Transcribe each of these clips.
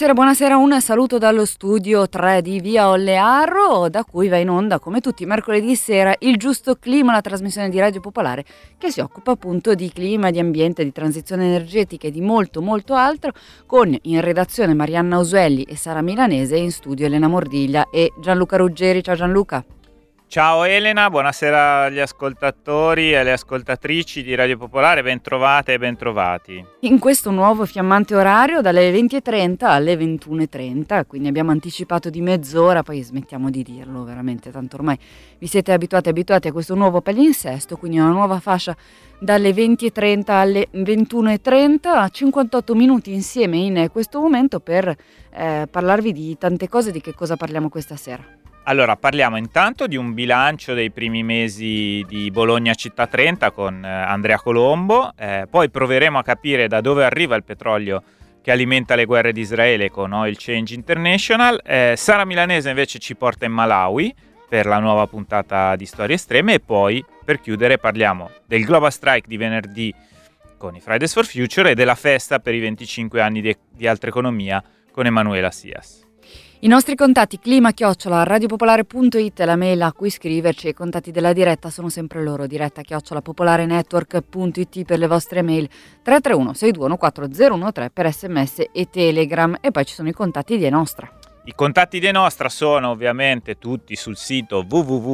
Buonasera, un saluto dallo studio 3 di Via Ollearro, da cui va in onda come tutti i mercoledì sera Il Giusto Clima, la trasmissione di Radio Popolare che si occupa appunto di clima, di ambiente, di transizione energetica e di molto molto altro, con in redazione Marianna Usuelli e Sara Milanese, in studio Elena Mordiglia e Gianluca Ruggeri. Ciao Gianluca. Ciao Elena, buonasera agli ascoltatori e alle ascoltatrici di Radio Popolare, ben trovate e ben trovati. In questo nuovo fiammante orario dalle 20.30 alle 21.30, quindi abbiamo anticipato di mezz'ora, poi smettiamo di dirlo veramente, tanto ormai vi siete abituati a questo nuovo palinsesto, quindi una nuova fascia dalle 20.30 alle 21.30, 58 minuti insieme in questo momento per parlarvi di tante cose. Di che cosa parliamo questa sera? Allora, parliamo intanto di un bilancio dei primi mesi di Bologna Città 30 con Andrea Colombo, poi proveremo a capire da dove arriva il petrolio che alimenta le guerre di Israele con Oil Change International. Sara Milanese invece ci porta in Malawi per la nuova puntata di Storie Estreme e poi per chiudere parliamo del Global Strike di venerdì con i Fridays for Future e della festa per i 25 anni di Altra Economia con Emanuela Sias. I nostri contatti clima@radiopopolare.it è la mail a cui scriverci, e i contatti della diretta sono sempre loro, diretta@popolarenetwork.it per le vostre mail, 331 621 4013 per sms e telegram, e poi ci sono i contatti di Enostra. I contatti di Enostra sono ovviamente tutti sul sito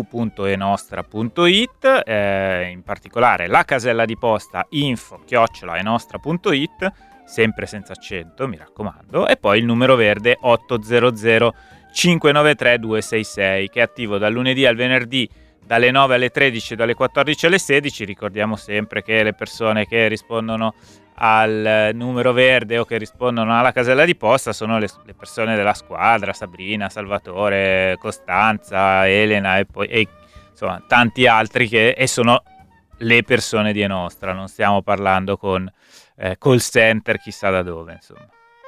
www.enostra.it, in particolare la casella di posta info@enostra.it, sempre senza accento, mi raccomando, e poi il numero verde 800 593 266 che è attivo dal lunedì al venerdì dalle 9 alle 13 e dalle 14 alle 16. Ricordiamo sempre che le persone che rispondono al numero verde o che rispondono alla casella di posta sono le persone della squadra, Sabrina, Salvatore, Costanza, Elena e insomma tanti altri e sono le persone di Enostra, non stiamo parlando con call center chissà da dove, insomma.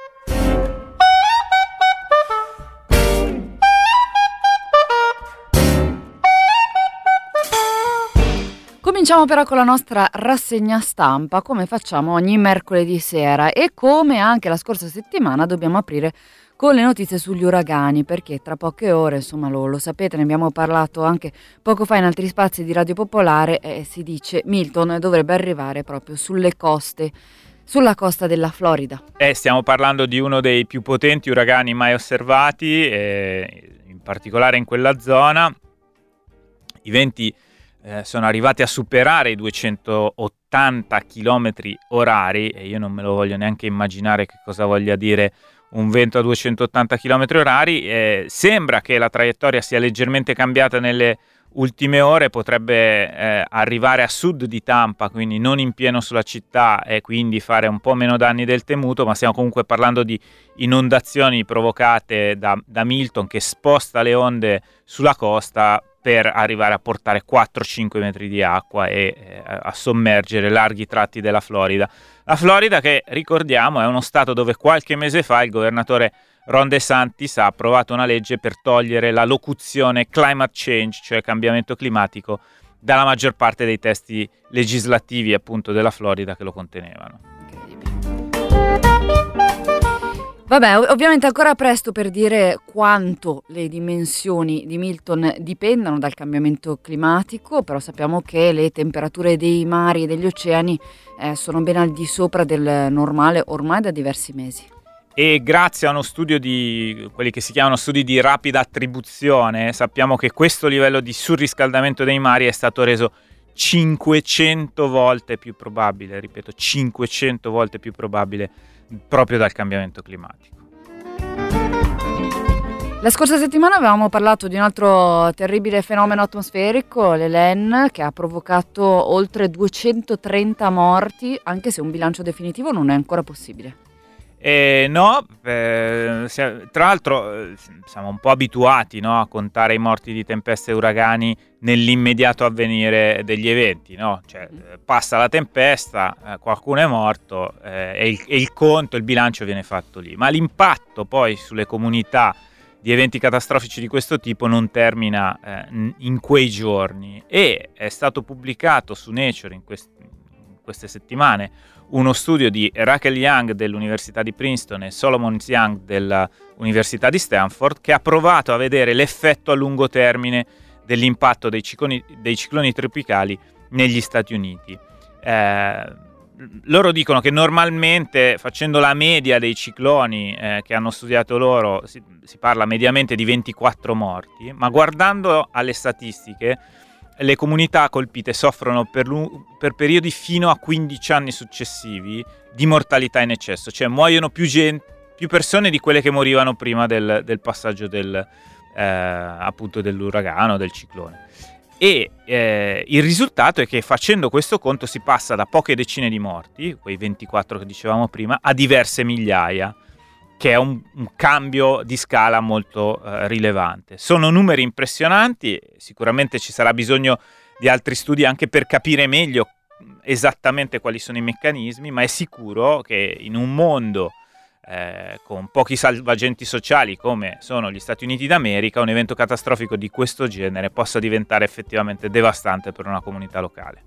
Cominciamo però con la nostra rassegna stampa, come facciamo ogni mercoledì sera, e come anche la scorsa settimana dobbiamo aprire con le notizie sugli uragani, perché tra poche ore, insomma lo sapete, ne abbiamo parlato anche poco fa in altri spazi di Radio Popolare, si dice Milton dovrebbe arrivare proprio sulla costa della Florida. Stiamo parlando di uno dei più potenti uragani mai osservati, in particolare in quella zona. I venti sono arrivati a superare i 280 km orari, e io non me lo voglio neanche immaginare che cosa voglia dire un vento a 280 km orari. Sembra che la traiettoria sia leggermente cambiata nelle ultime ore, potrebbe arrivare a sud di Tampa, quindi non in pieno sulla città e quindi fare un po' meno danni del temuto, ma stiamo comunque parlando di inondazioni provocate da Milton, che sposta le onde sulla costa per arrivare a portare 4-5 metri di acqua e a sommergere larghi tratti della Florida. La Florida, che ricordiamo è uno stato dove qualche mese fa il governatore Ron DeSantis ha approvato una legge per togliere la locuzione climate change, cioè cambiamento climatico, dalla maggior parte dei testi legislativi appunto della Florida che lo contenevano. Vabbè, ovviamente ancora presto per dire quanto le dimensioni di Milton dipendano dal cambiamento climatico, però sappiamo che le temperature dei mari e degli oceani sono ben al di sopra del normale ormai da diversi mesi. E grazie a uno studio di quelli che si chiamano studi di rapida attribuzione sappiamo che questo livello di surriscaldamento dei mari è stato reso 500 volte più probabile, ripeto 500 volte più probabile proprio dal cambiamento climatico. La scorsa settimana avevamo parlato di un altro terribile fenomeno atmosferico, l'Hélène, che ha provocato oltre 230 morti, anche se un bilancio definitivo non è ancora possibile. Tra l'altro siamo un po' abituati, no, a contare i morti di tempeste e uragani nell'immediato avvenire degli eventi, no? Cioè, passa la tempesta, qualcuno è morto e il conto, il bilancio viene fatto lì, ma l'impatto poi sulle comunità di eventi catastrofici di questo tipo non termina in quei giorni, e è stato pubblicato su Nature in queste settimane uno studio di Rachel Young dell'Università di Princeton e Solomon Young dell'Università di Stanford, che ha provato a vedere l'effetto a lungo termine dell'impatto dei cicloni tropicali negli Stati Uniti. Loro dicono che normalmente, facendo la media dei cicloni che hanno studiato loro, si parla mediamente di 24 morti, ma guardando alle statistiche, le comunità colpite soffrono per periodi fino a 15 anni successivi di mortalità in eccesso, cioè muoiono più persone di quelle che morivano prima del passaggio appunto dell'uragano, del ciclone. E il risultato è che facendo questo conto si passa da poche decine di morti, quei 24 che dicevamo prima, a diverse migliaia, che è un cambio di scala molto rilevante. Sono numeri impressionanti, sicuramente ci sarà bisogno di altri studi anche per capire meglio esattamente quali sono i meccanismi, ma è sicuro che in un mondo con pochi salvagenti sociali come sono gli Stati Uniti d'America, un evento catastrofico di questo genere possa diventare effettivamente devastante per una comunità locale.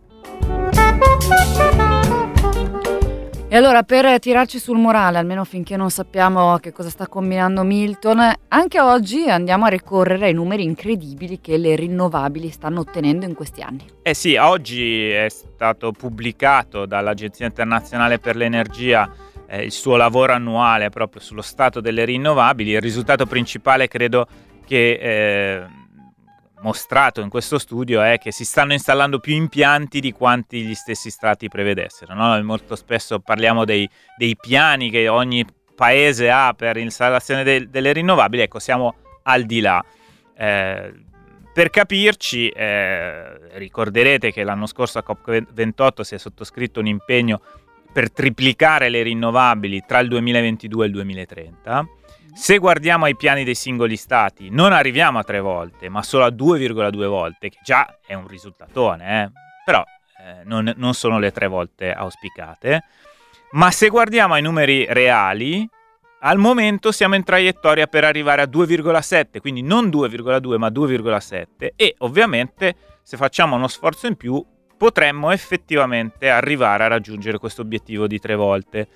E allora, per tirarci sul morale, almeno finché non sappiamo che cosa sta combinando Milton, anche oggi andiamo a ricorrere ai numeri incredibili che le rinnovabili stanno ottenendo in questi anni. Sì, oggi è stato pubblicato dall'Agenzia Internazionale per l'Energia il suo lavoro annuale proprio sullo stato delle rinnovabili. Il risultato principale, credo che mostrato in questo studio, è che si stanno installando più impianti di quanti gli stessi stati prevedessero, no? Molto spesso parliamo dei piani che ogni paese ha per l'installazione delle rinnovabili. Ecco, siamo al di là. Per capirci, ricorderete che l'anno scorso a COP28 si è sottoscritto un impegno per triplicare le rinnovabili tra il 2022 e il 2030. Se guardiamo ai piani dei singoli stati, non arriviamo a 3 volte, ma solo a 2,2 volte, che già è un risultatone, però non sono le 3 volte auspicate. Ma se guardiamo ai numeri reali, al momento siamo in traiettoria per arrivare a 2,7, quindi non 2,2 ma 2,7, e ovviamente se facciamo uno sforzo in più potremmo effettivamente arrivare a raggiungere questo obiettivo di 3 volte.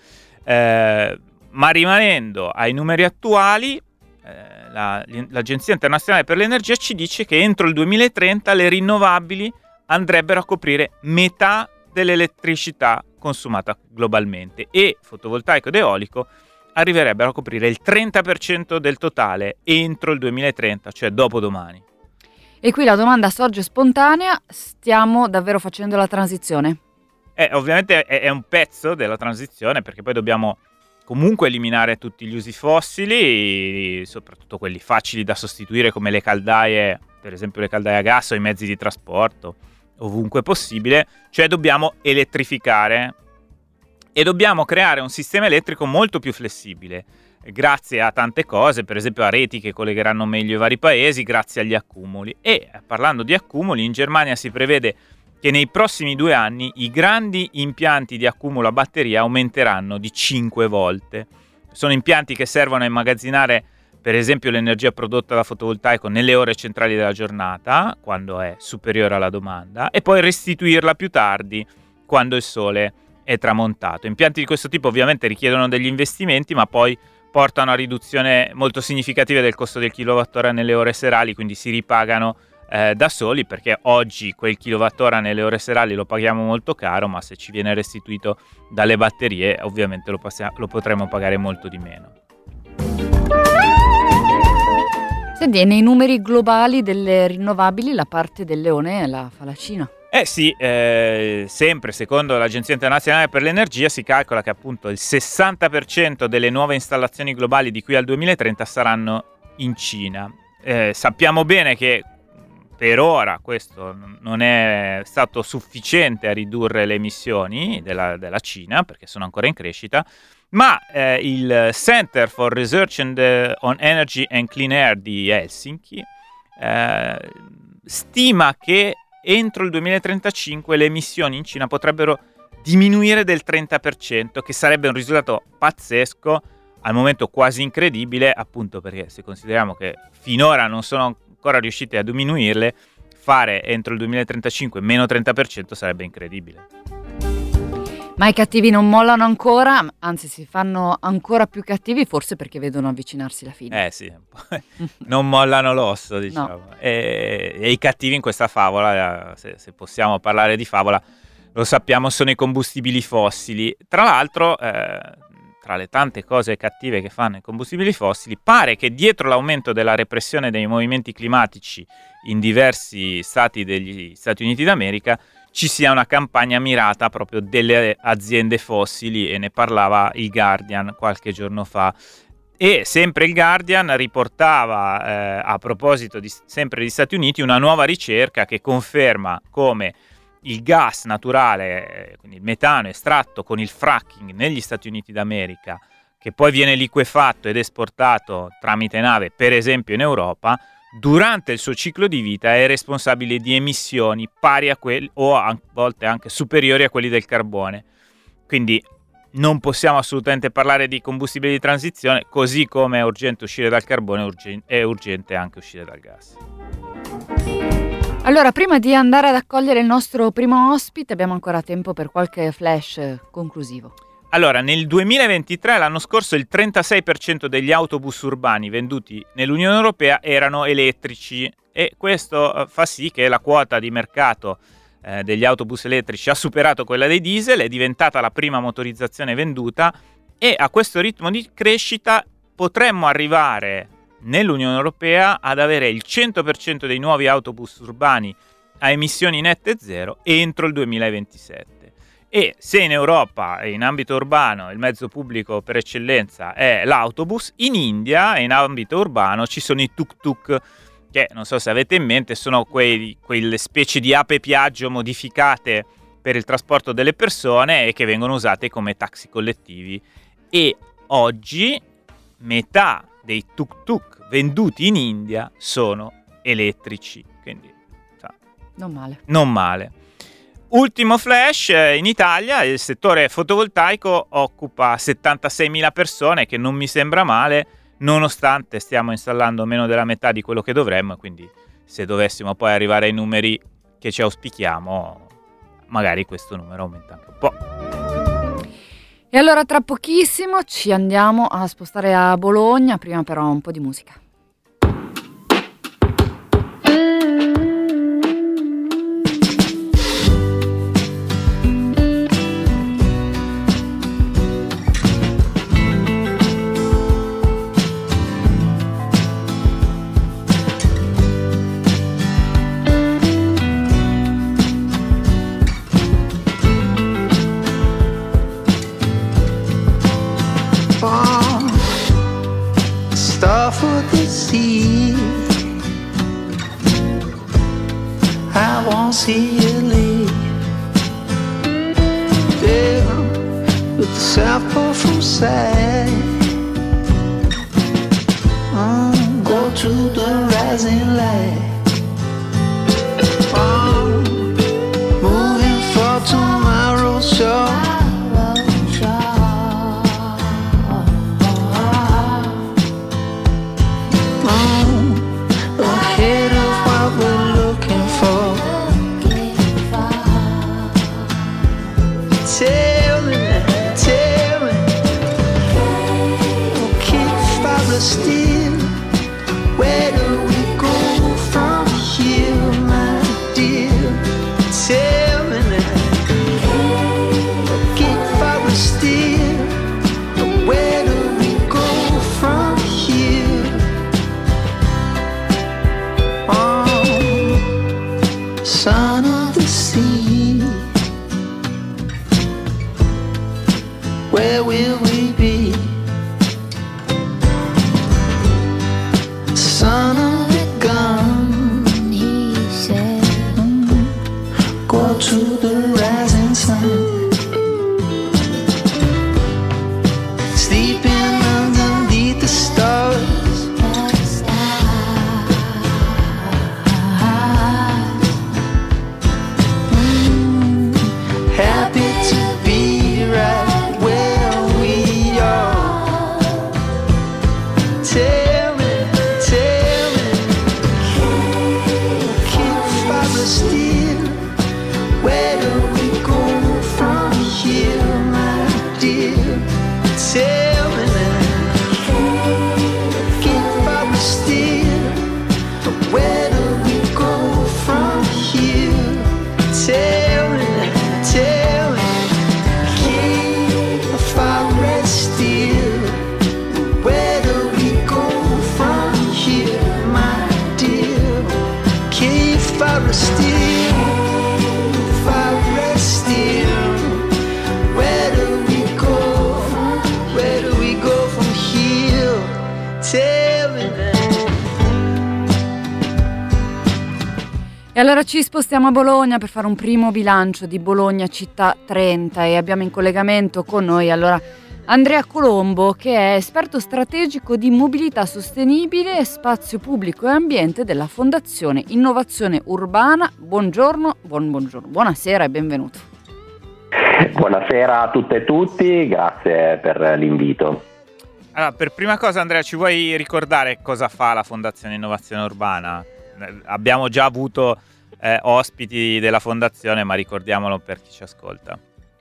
Ma rimanendo ai numeri attuali, l'Agenzia Internazionale per l'Energia ci dice che entro il 2030 le rinnovabili andrebbero a coprire metà dell'elettricità consumata globalmente, e fotovoltaico ed eolico arriverebbero a coprire il 30% del totale entro il 2030, cioè dopodomani. E qui la domanda sorge spontanea: stiamo davvero facendo la transizione? Ovviamente è un pezzo della transizione, perché poi dobbiamo comunque eliminare tutti gli usi fossili, soprattutto quelli facili da sostituire come le caldaie, per esempio le caldaie a gas o i mezzi di trasporto, ovunque possibile. Cioè dobbiamo elettrificare e dobbiamo creare un sistema elettrico molto più flessibile, grazie a tante cose, per esempio a reti che collegheranno meglio i vari paesi, grazie agli accumuli. E parlando di accumuli, in Germania si prevede che nei prossimi 2 anni i grandi impianti di accumulo a batteria aumenteranno di 5 volte. Sono impianti che servono a immagazzinare, per esempio, l'energia prodotta da fotovoltaico nelle ore centrali della giornata, quando è superiore alla domanda, e poi restituirla più tardi, quando il sole è tramontato. Impianti di questo tipo ovviamente richiedono degli investimenti, ma poi portano a riduzione molto significative del costo del kilowattora nelle ore serali, quindi si ripagano da soli, perché oggi quel kilowattora nelle ore serali lo paghiamo molto caro, ma se ci viene restituito dalle batterie ovviamente lo potremo pagare molto di meno. Senti, nei numeri globali delle rinnovabili la parte del leone la fa la Cina. Sì, sempre secondo l'Agenzia Internazionale per l'Energia si calcola che appunto il 60% delle nuove installazioni globali di qui al 2030 saranno in Cina. Sappiamo bene che per ora questo non è stato sufficiente a ridurre le emissioni della Cina, perché sono ancora in crescita, ma il Center for Research on Energy and Clean Air di Helsinki stima che entro il 2035 le emissioni in Cina potrebbero diminuire del 30%, che sarebbe un risultato pazzesco, al momento quasi incredibile, appunto perché se consideriamo che finora non sono ancora riusciti a diminuirle, fare entro il 2035 meno 30% sarebbe incredibile. Ma i cattivi non mollano ancora, anzi si fanno ancora più cattivi, forse perché vedono avvicinarsi la fine. Sì, non mollano l'osso, diciamo. No. E i cattivi in questa favola, se possiamo parlare di favola, lo sappiamo, sono i combustibili fossili. Tra l'altro, tra le tante cose cattive che fanno i combustibili fossili, pare che dietro l'aumento della repressione dei movimenti climatici in diversi stati degli Stati Uniti d'America ci sia una campagna mirata proprio delle aziende fossili, e ne parlava il Guardian qualche giorno fa. E sempre il Guardian riportava, a proposito sempre degli Stati Uniti, una nuova ricerca che conferma come il gas naturale, quindi il metano estratto con il fracking negli Stati Uniti d'America, che poi viene liquefatto ed esportato tramite nave, per esempio in Europa, durante il suo ciclo di vita è responsabile di emissioni pari a quelli, o a volte anche superiori a quelli del carbone. Quindi non possiamo assolutamente parlare di combustibili di transizione, così come è urgente uscire dal carbone, è urgente anche uscire dal gas. Allora, prima di andare ad accogliere il nostro primo ospite, abbiamo ancora tempo per qualche flash conclusivo. Allora, nel 2023, l'anno scorso, il 36% degli autobus urbani venduti nell'Unione Europea erano elettrici, e questo fa sì che la quota di mercato degli autobus elettrici ha superato quella dei diesel, è diventata la prima motorizzazione venduta, e a questo ritmo di crescita potremmo arrivare nell'Unione Europea ad avere il 100% dei nuovi autobus urbani a emissioni nette zero entro il 2027. E se in Europa e in ambito urbano il mezzo pubblico per eccellenza è l'autobus, in India in ambito urbano ci sono i tuk-tuk, che non so se avete in mente, sono quelle specie di ape Piaggio modificate per il trasporto delle persone e che vengono usate come taxi collettivi. E oggi metà dei tuk-tuk venduti in India sono elettrici, quindi non male. Ultimo flash, in Italia il settore fotovoltaico occupa 76.000 persone, che non mi sembra male, nonostante stiamo installando meno della metà di quello che dovremmo, quindi se dovessimo poi arrivare ai numeri che ci auspichiamo, magari questo numero aumenta anche un po'. E allora tra pochissimo ci andiamo a spostare a Bologna, prima però un po' di musica. For the sea, I won't see you leave. Down with the South Pole from sight, go to the rising light, moving for tomorrow's show. Still, where do we go from here, my dear? Tell me now. Keep fire still, where do we go from here? Son of the sea, where will we be? Son of the gun, he said, go to the rising sun, sleeping underneath the stars. Happy to be right where we are. Tell me, still, where do we go from here? E allora ci spostiamo a Bologna per fare un primo bilancio di Bologna Città 30 e abbiamo in collegamento con noi allora Andrea Colombo, che è esperto strategico di mobilità sostenibile, spazio pubblico e ambiente della Fondazione Innovazione Urbana. Buongiorno, buonasera e benvenuto. Buonasera a tutte e tutti, grazie per l'invito. Allora, per prima cosa, Andrea, ci vuoi ricordare cosa fa la Fondazione Innovazione Urbana? Abbiamo già avuto ospiti della Fondazione, ma ricordiamolo per chi ci ascolta.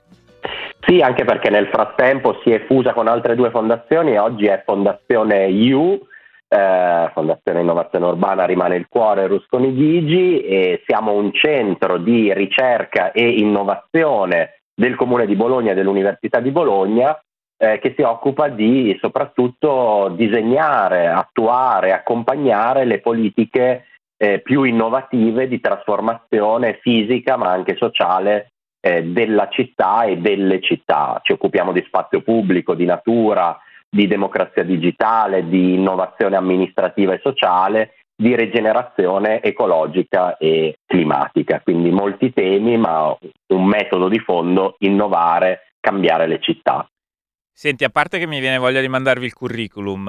Sì, anche perché nel frattempo si è fusa con altre due fondazioni e oggi è Fondazione IU, Fondazione Innovazione Urbana rimane il cuore Rusconi Gigi, e siamo un centro di ricerca e innovazione del Comune di Bologna e dell'Università di Bologna, che si occupa di soprattutto disegnare, attuare, accompagnare le politiche più innovative di trasformazione fisica ma anche sociale della città e delle città. Ci occupiamo di spazio pubblico, di natura, di democrazia digitale, di innovazione amministrativa e sociale, di rigenerazione ecologica e climatica. Quindi molti temi, ma un metodo di fondo: innovare, cambiare le città. Senti, a parte che mi viene voglia di mandarvi il curriculum,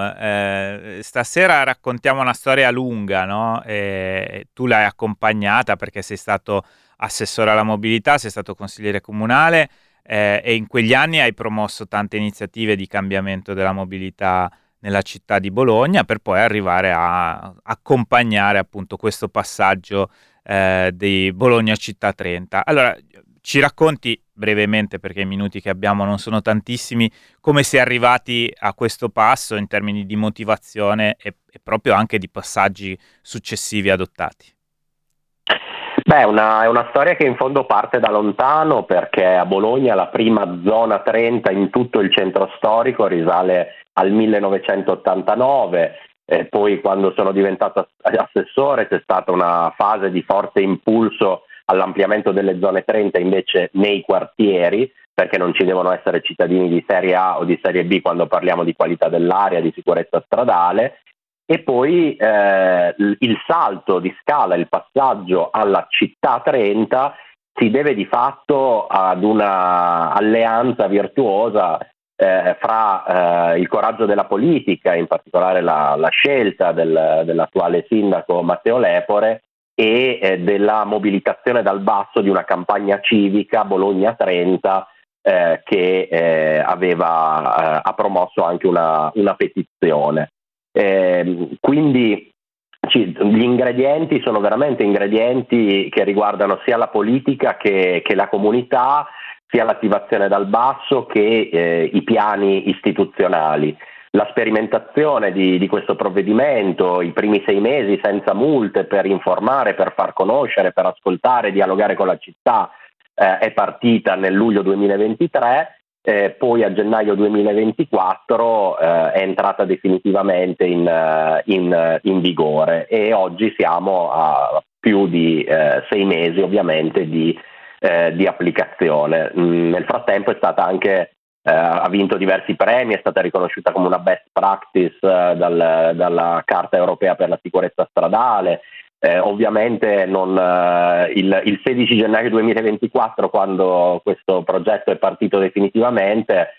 stasera raccontiamo una storia lunga, no? Tu l'hai accompagnata perché sei stato assessore alla mobilità, sei stato consigliere comunale e in quegli anni hai promosso tante iniziative di cambiamento della mobilità nella città di Bologna, per poi arrivare a accompagnare appunto questo passaggio di Bologna Città 30. Allora, ci racconti brevemente, perché i minuti che abbiamo non sono tantissimi, come si è arrivati a questo passo in termini di motivazione e proprio anche di passaggi successivi adottati? Beh, è una storia che in fondo parte da lontano, perché a Bologna la prima zona 30 in tutto il centro storico risale al 1989. Poi, quando sono diventato assessore, c'è stata una fase di forte impulso all'ampliamento delle zone 30 invece nei quartieri, perché non ci devono essere cittadini di serie A o di serie B quando parliamo di qualità dell'aria, di sicurezza stradale. E poi il salto di scala, il passaggio alla città 30 si deve di fatto ad una alleanza virtuosa fra il coraggio della politica, in particolare la scelta dell'attuale sindaco Matteo Lepore, e della mobilitazione dal basso di una campagna civica Bologna 30 che ha promosso anche una petizione. Quindi gli ingredienti sono veramente ingredienti che riguardano sia la politica che la comunità, sia l'attivazione dal basso che i piani istituzionali. La sperimentazione di questo provvedimento, i primi 6 mesi senza multe, per informare, per far conoscere, per ascoltare, dialogare con la città, è partita nel luglio 2023, poi a gennaio 2024 è entrata definitivamente in vigore, e oggi siamo a più di 6 mesi ovviamente di applicazione. Nel frattempo è stata anche ha vinto diversi premi, è stata riconosciuta come una best practice dalla Carta Europea per la Sicurezza Stradale. Ovviamente il 16 gennaio 2024, quando questo progetto è partito definitivamente,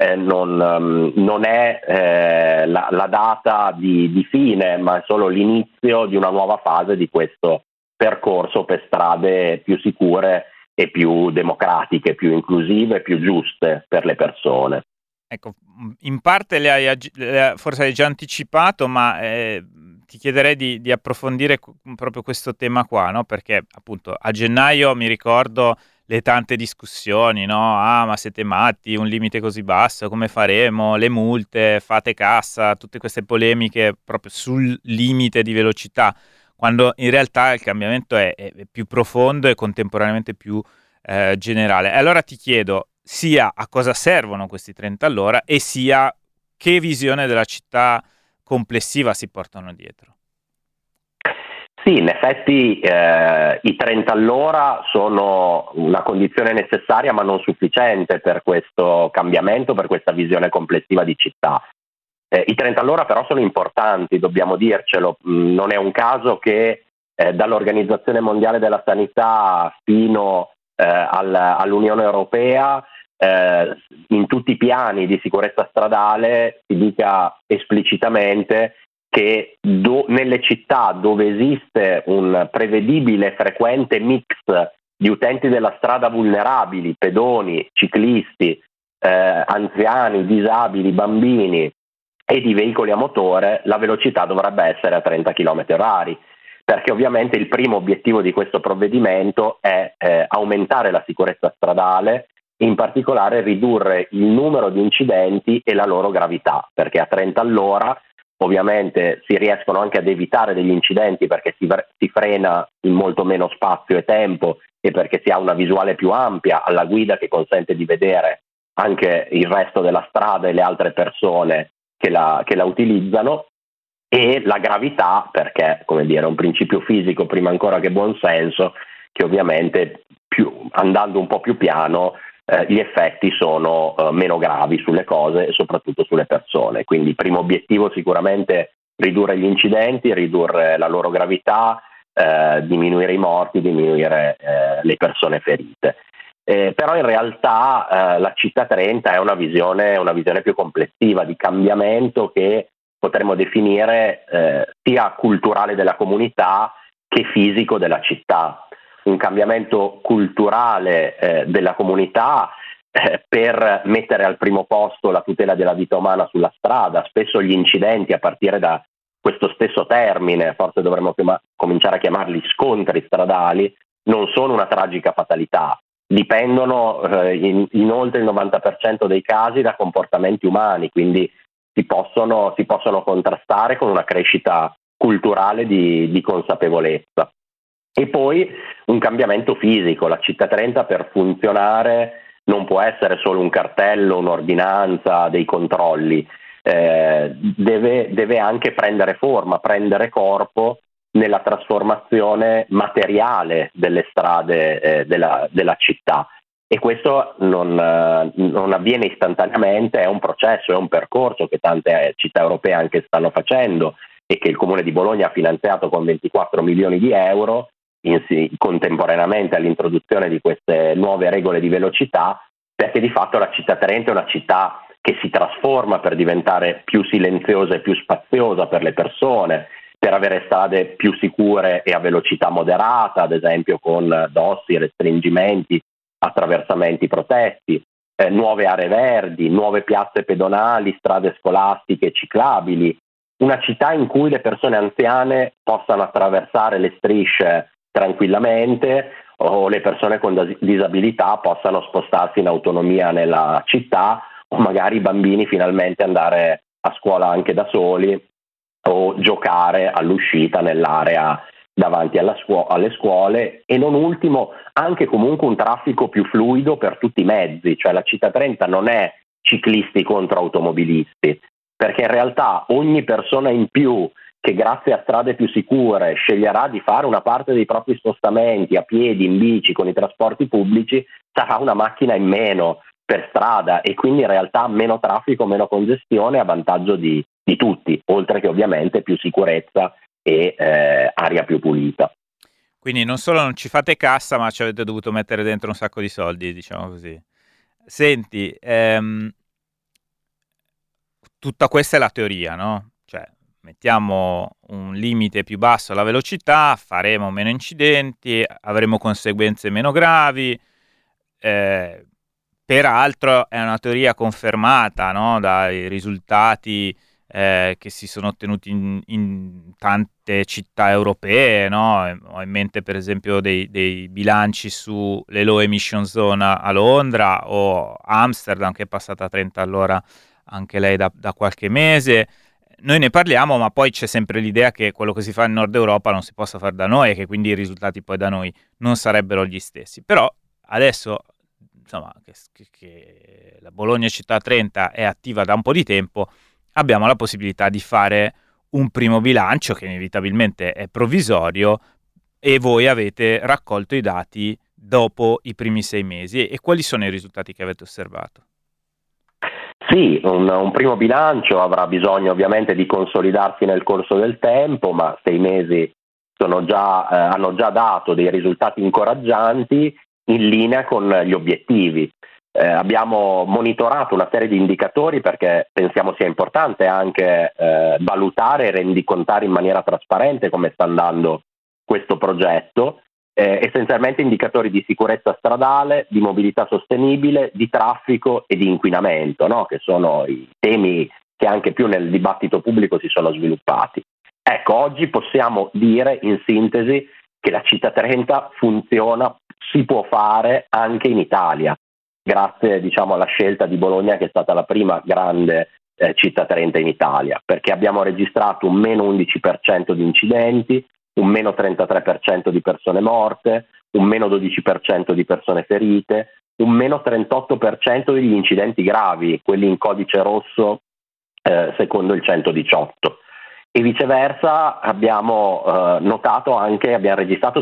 non è la data di fine, ma è solo l'inizio di una nuova fase di questo percorso per strade più sicure e più democratiche, più inclusive, più giuste per le persone. Ecco, in parte forse hai già anticipato, ma ti chiederei di approfondire proprio questo tema qua, no? Perché appunto a gennaio mi ricordo le tante discussioni, no? Ah, ma siete matti, un limite così basso, come faremo? Le multe, fate cassa, tutte queste polemiche proprio sul limite di velocità, quando in realtà il cambiamento è più profondo e contemporaneamente più generale. E allora ti chiedo sia a cosa servono questi 30 all'ora e sia che visione della città complessiva si portano dietro. Sì, in effetti i 30 all'ora sono una condizione necessaria ma non sufficiente per questo cambiamento, per questa visione complessiva di città. I 30 all'ora però sono importanti, dobbiamo dircelo. Non è un caso che dall'Organizzazione Mondiale della Sanità fino all'Unione Europea, in tutti i piani di sicurezza stradale si dica esplicitamente che nelle città dove esiste un prevedibile e frequente mix di utenti della strada vulnerabili, pedoni, ciclisti, anziani, disabili, bambini e di veicoli a motore, la velocità dovrebbe essere a 30 km/h, perché ovviamente il primo obiettivo di questo provvedimento è aumentare la sicurezza stradale, in particolare ridurre il numero di incidenti e la loro gravità, perché a 30 all'ora ovviamente si riescono anche ad evitare degli incidenti perché si frena in molto meno spazio e tempo e perché si ha una visuale più ampia alla guida che consente di vedere anche il resto della strada e le altre persone che la utilizzano, e la gravità perché, come dire, è un principio fisico prima ancora che buon senso, che ovviamente andando un po' più piano gli effetti sono meno gravi sulle cose e soprattutto sulle persone. Quindi primo obiettivo sicuramente ridurre gli incidenti, ridurre la loro gravità, diminuire i morti, diminuire le persone ferite. Però in realtà la città 30 è una visione più complessiva di cambiamento che potremmo definire sia culturale della comunità che fisico della città. Un cambiamento culturale della comunità per mettere al primo posto la tutela della vita umana sulla strada. Spesso gli incidenti, a partire da questo stesso termine, forse dovremmo cominciare a chiamarli scontri stradali, non sono una tragica fatalità, dipendono in oltre il 90% dei casi da comportamenti umani, quindi si possono contrastare con una crescita culturale di consapevolezza. E poi un cambiamento fisico. La città 30 per funzionare non può essere solo un cartello, un'ordinanza, dei controlli, deve anche prendere forma, prendere corpo nella trasformazione materiale delle strade della città. E questo non avviene istantaneamente, è un processo, è un percorso che tante città europee anche stanno facendo e che il Comune di Bologna ha finanziato con 24 milioni di euro contemporaneamente all'introduzione di queste nuove regole di velocità, perché di fatto la città 30 è una città che si trasforma per diventare più silenziosa e più spaziosa per le persone, per avere strade più sicure e a velocità moderata, ad esempio con dossi, restringimenti, attraversamenti protetti, nuove aree verdi, nuove piazze pedonali, strade scolastiche ciclabili, una città in cui le persone anziane possano attraversare le strisce tranquillamente o le persone con disabilità possano spostarsi in autonomia nella città, o magari i bambini finalmente andare a scuola anche da soli o giocare all'uscita nell'area davanti alle scuole, e non ultimo anche comunque un traffico più fluido per tutti i mezzi, cioè la città 30 non è ciclisti contro automobilisti, perché in realtà ogni persona in più che grazie a strade più sicure sceglierà di fare una parte dei propri spostamenti a piedi, in bici, con i trasporti pubblici, sarà una macchina in meno per strada e quindi in realtà meno traffico, meno congestione a vantaggio di tutti, oltre che ovviamente più sicurezza e aria più pulita. Quindi non solo non ci fate cassa, ma ci avete dovuto mettere dentro un sacco di soldi, diciamo così. Senti, tutta questa è la teoria, no? Cioè, mettiamo un limite più basso alla velocità, faremo meno incidenti, avremo conseguenze meno gravi. Peraltro è una teoria confermata, no? Dai risultati che si sono ottenuti in tante città europee, no? Ho in mente per esempio dei bilanci sulle low emission zone a Londra o Amsterdam, che è passata a 30 all'ora anche lei da qualche mese. Noi ne parliamo, ma poi c'è sempre l'idea che quello che si fa in Nord Europa non si possa fare da noi e che quindi i risultati poi da noi non sarebbero gli stessi. Però adesso, insomma, che la Bologna Città 30 è attiva da un po' di tempo, abbiamo la possibilità di fare un primo bilancio che inevitabilmente è provvisorio, e voi avete raccolto i dati dopo i primi 6 mesi. E quali sono i risultati che avete osservato? Sì, un primo bilancio avrà bisogno ovviamente di consolidarsi nel corso del tempo, ma 6 mesi hanno già dato dei risultati incoraggianti in linea con gli obiettivi. Abbiamo monitorato una serie di indicatori perché pensiamo sia importante anche valutare e rendicontare in maniera trasparente come sta andando questo progetto, essenzialmente indicatori di sicurezza stradale, di mobilità sostenibile, di traffico e di inquinamento, no? Che sono i temi che anche più nel dibattito pubblico si sono sviluppati. Ecco, oggi possiamo dire in sintesi che la Città 30 funziona, si può fare anche in Italia, grazie alla scelta di Bologna, che è stata la prima grande Città 30 in Italia, perché abbiamo registrato un meno 11% di incidenti, un meno 33% di persone morte, un meno 12% di persone ferite, un meno 38% degli incidenti gravi, quelli in codice rosso secondo il 118. E viceversa abbiamo abbiamo registrato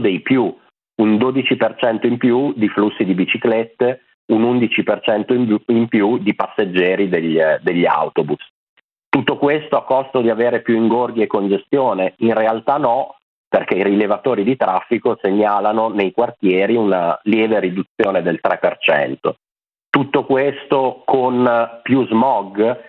un 12% in più di flussi di biciclette, un 11% in più di passeggeri degli autobus. Tutto questo a costo di avere più ingorghi e congestione? In realtà no, perché i rilevatori di traffico segnalano nei quartieri una lieve riduzione del 3%. Tutto questo con più smog?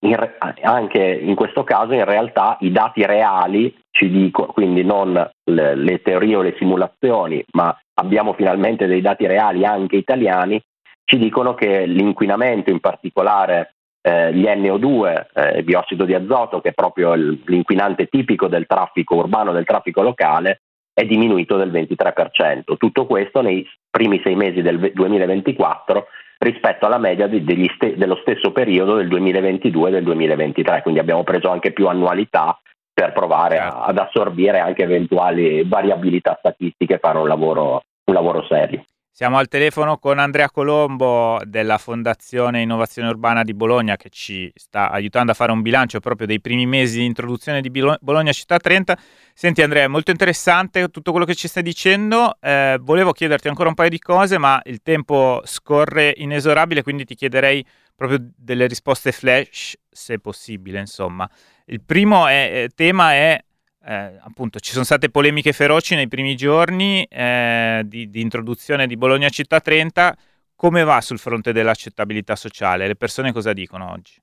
Anche in questo caso in realtà i dati reali ci dicono, quindi non le teorie o le simulazioni, ma abbiamo finalmente dei dati reali anche italiani, ci dicono che l'inquinamento, in particolare gli NO2, biossido di azoto, che è proprio l'inquinante tipico del traffico urbano, del traffico locale, è diminuito del 23%. Tutto questo nei primi 6 mesi del 2024 rispetto alla media dello stesso periodo del 2022 e del 2023, quindi abbiamo preso anche più annualità per provare ad assorbire anche eventuali variabilità statistiche e fare un lavoro serio. Siamo al telefono con Andrea Colombo della Fondazione Innovazione Urbana di Bologna, che ci sta aiutando a fare un bilancio proprio dei primi mesi di introduzione di Bologna Città 30. Senti Andrea, è molto interessante tutto quello che ci stai dicendo, volevo chiederti ancora un paio di cose, ma il tempo scorre inesorabile, quindi ti chiederei proprio delle risposte flash, se possibile, insomma. Il primo tema è appunto, ci sono state polemiche feroci nei primi giorni di introduzione di Bologna Città 30. Come va sul fronte dell'accettabilità sociale? Le persone cosa dicono oggi?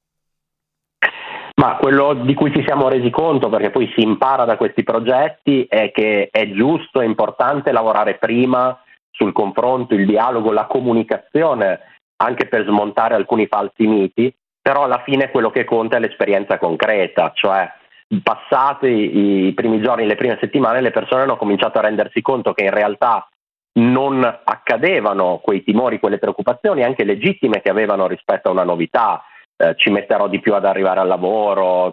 Ma quello di cui ci siamo resi conto, perché poi si impara da questi progetti, è che è giusto e importante lavorare prima sul confronto, il dialogo, la comunicazione, anche per smontare alcuni falsi miti, però alla fine quello che conta è l'esperienza concreta, cioè passati i primi giorni, le prime settimane, le persone hanno cominciato a rendersi conto che in realtà non accadevano quei timori, quelle preoccupazioni anche legittime che avevano rispetto a una novità. Ci metterò di più ad arrivare al lavoro,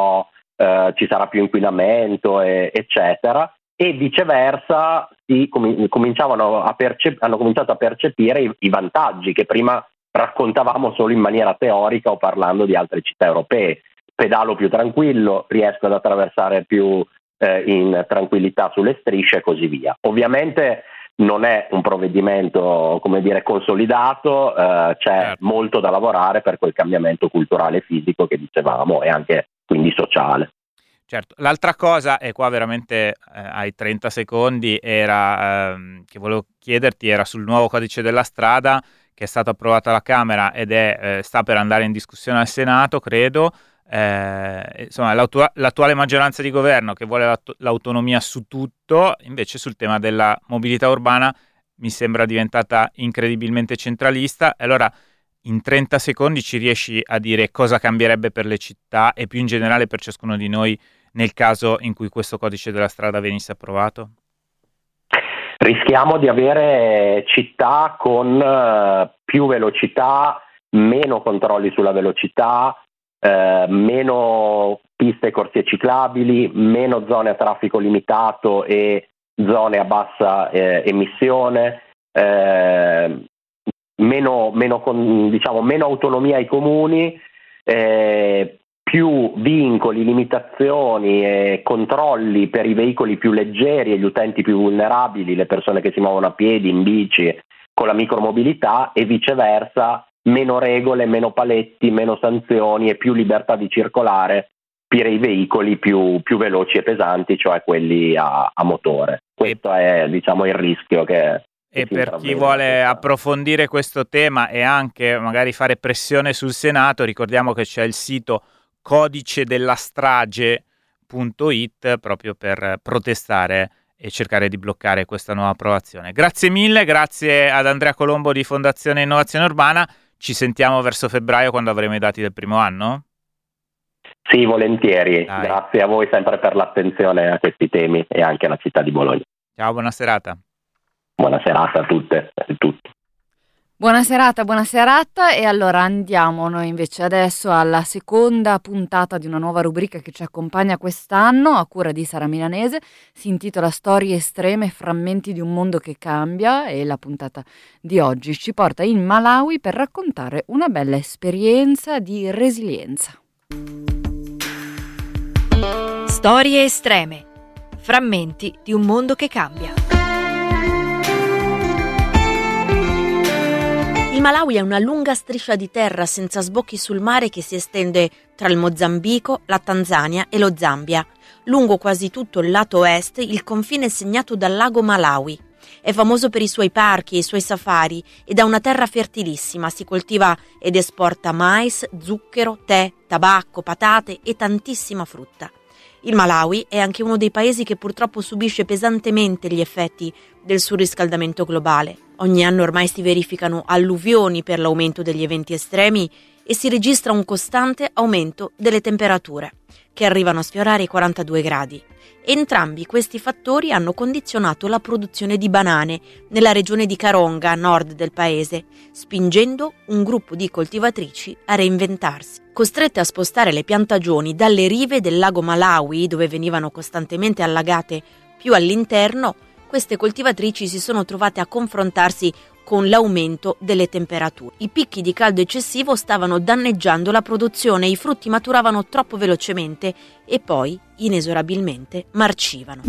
ci sarà più inquinamento, eccetera, e viceversa hanno cominciato a percepire i vantaggi che prima raccontavamo solo in maniera teorica o parlando di altre città europee. Pedalo più tranquillo, riesco ad attraversare più in tranquillità sulle strisce e così via. Ovviamente non è un provvedimento, consolidato, c'è molto da lavorare per quel cambiamento culturale e fisico che dicevamo e anche quindi sociale. Certo, l'altra cosa, e qua veramente ai 30 secondi, era che volevo chiederti, era sul nuovo codice della strada che è stato approvato alla Camera ed sta per andare in discussione al Senato, credo. Insomma, l'attuale maggioranza di governo che vuole l'autonomia su tutto, invece sul tema della mobilità urbana mi sembra diventata incredibilmente centralista. Allora, in 30 secondi ci riesci a dire cosa cambierebbe per le città e più in generale per ciascuno di noi nel caso in cui questo codice della strada venisse approvato? Rischiamo di avere città con più velocità, meno controlli sulla velocità, meno piste e corsie ciclabili, meno zone a traffico limitato e zone a bassa emissione, meno autonomia ai comuni, più vincoli, limitazioni e controlli per i veicoli più leggeri e gli utenti più vulnerabili, le persone che si muovono a piedi, in bici, con la micromobilità, e viceversa meno regole, meno paletti, meno sanzioni e più libertà di circolare i veicoli più veloci e pesanti, cioè quelli a motore. Questo è, diciamo, il rischio che E per chi vuole approfondire questo tema e anche magari fare pressione sul Senato, ricordiamo che c'è il sito codicedelastrage.it proprio per protestare e cercare di bloccare questa nuova approvazione. Grazie mille, grazie ad Andrea Colombo di Fondazione Innovazione Urbana. Ci sentiamo verso febbraio quando avremo i dati del primo anno? Sì, volentieri. Dai. Grazie a voi sempre per l'attenzione a questi temi e anche alla città di Bologna. Ciao, buona serata. Buona serata a tutte e tutti. Buona serata e allora andiamo noi invece adesso alla seconda puntata di una nuova rubrica che ci accompagna quest'anno a cura di Sara Milanese. Si intitola Storie estreme, frammenti di un mondo che cambia e la puntata di oggi ci porta in Malawi per raccontare una bella esperienza di resilienza. Storie estreme, frammenti di un mondo che cambia. Il Malawi è una lunga striscia di terra senza sbocchi sul mare che si estende tra il Mozambico, la Tanzania e lo Zambia. Lungo quasi tutto il lato est il confine è segnato dal lago Malawi. È famoso per i suoi parchi e i suoi safari ed ha una terra fertilissima, si coltiva ed esporta mais, zucchero, tè, tabacco, patate e tantissima frutta. Il Malawi è anche uno dei paesi che purtroppo subisce pesantemente gli effetti del surriscaldamento globale. Ogni anno ormai si verificano alluvioni per l'aumento degli eventi estremi e si registra un costante aumento delle temperature, che arrivano a sfiorare i 42 gradi. Entrambi questi fattori hanno condizionato la produzione di banane nella regione di Karonga, a nord del paese, spingendo un gruppo di coltivatrici a reinventarsi. Costrette a spostare le piantagioni dalle rive del lago Malawi, dove venivano costantemente allagate, più all'interno, queste coltivatrici si sono trovate a confrontarsi con l'aumento delle temperature. I picchi di caldo eccessivo stavano danneggiando la produzione, i frutti maturavano troppo velocemente e poi, inesorabilmente, marcivano.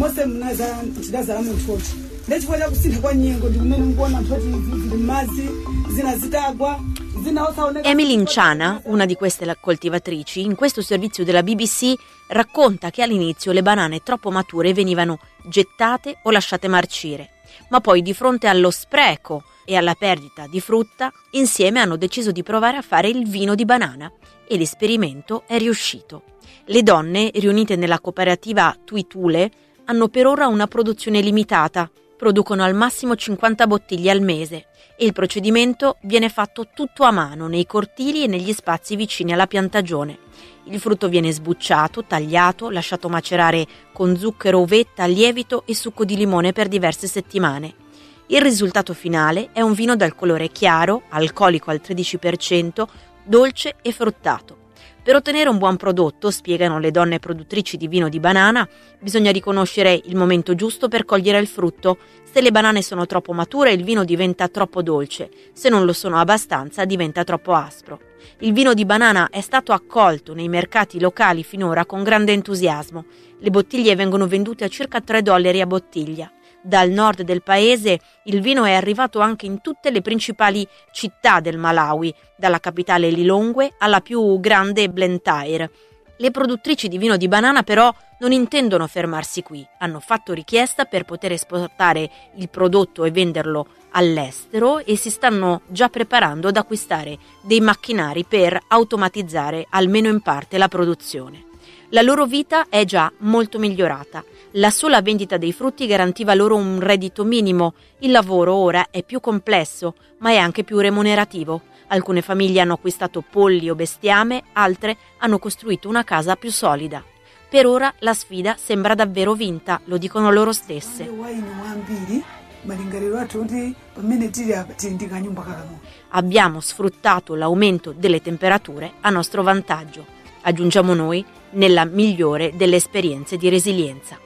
Emily Nchana, una di queste coltivatrici, in questo servizio della BBC racconta che all'inizio le banane troppo mature venivano gettate o lasciate marcire, ma poi di fronte allo spreco e alla perdita di frutta, insieme hanno deciso di provare a fare il vino di banana e l'esperimento è riuscito. Le donne, riunite nella cooperativa Tuitule, hanno per ora una produzione limitata, producono al massimo 50 bottiglie al mese e il procedimento viene fatto tutto a mano nei cortili e negli spazi vicini alla piantagione. Il frutto viene sbucciato, tagliato, lasciato macerare con zucchero, uvetta, lievito e succo di limone per diverse settimane. Il risultato finale è un vino dal colore chiaro, alcolico al 13%, dolce e fruttato. Per ottenere un buon prodotto, spiegano le donne produttrici di vino di banana, bisogna riconoscere il momento giusto per cogliere il frutto. Se le banane sono troppo mature, il vino diventa troppo dolce. Se non lo sono abbastanza, diventa troppo aspro. Il vino di banana è stato accolto nei mercati locali finora con grande entusiasmo. Le bottiglie vengono vendute a circa $3 a bottiglia. Dal nord del paese il vino è arrivato anche in tutte le principali città del Malawi, dalla capitale Lilongwe alla più grande Blantyre. Le produttrici di vino di banana però non intendono fermarsi qui, hanno fatto richiesta per poter esportare il prodotto e venderlo all'estero e si stanno già preparando ad acquistare dei macchinari per automatizzare almeno in parte la produzione. La loro vita è già molto migliorata. La sola vendita dei frutti garantiva loro un reddito minimo. Il lavoro ora è più complesso, ma è anche più remunerativo. Alcune famiglie hanno acquistato polli o bestiame, altre hanno costruito una casa più solida. Per ora la sfida sembra davvero vinta, lo dicono loro stesse. Abbiamo sfruttato l'aumento delle temperature a nostro vantaggio, aggiungiamo noi, nella migliore delle esperienze di resilienza.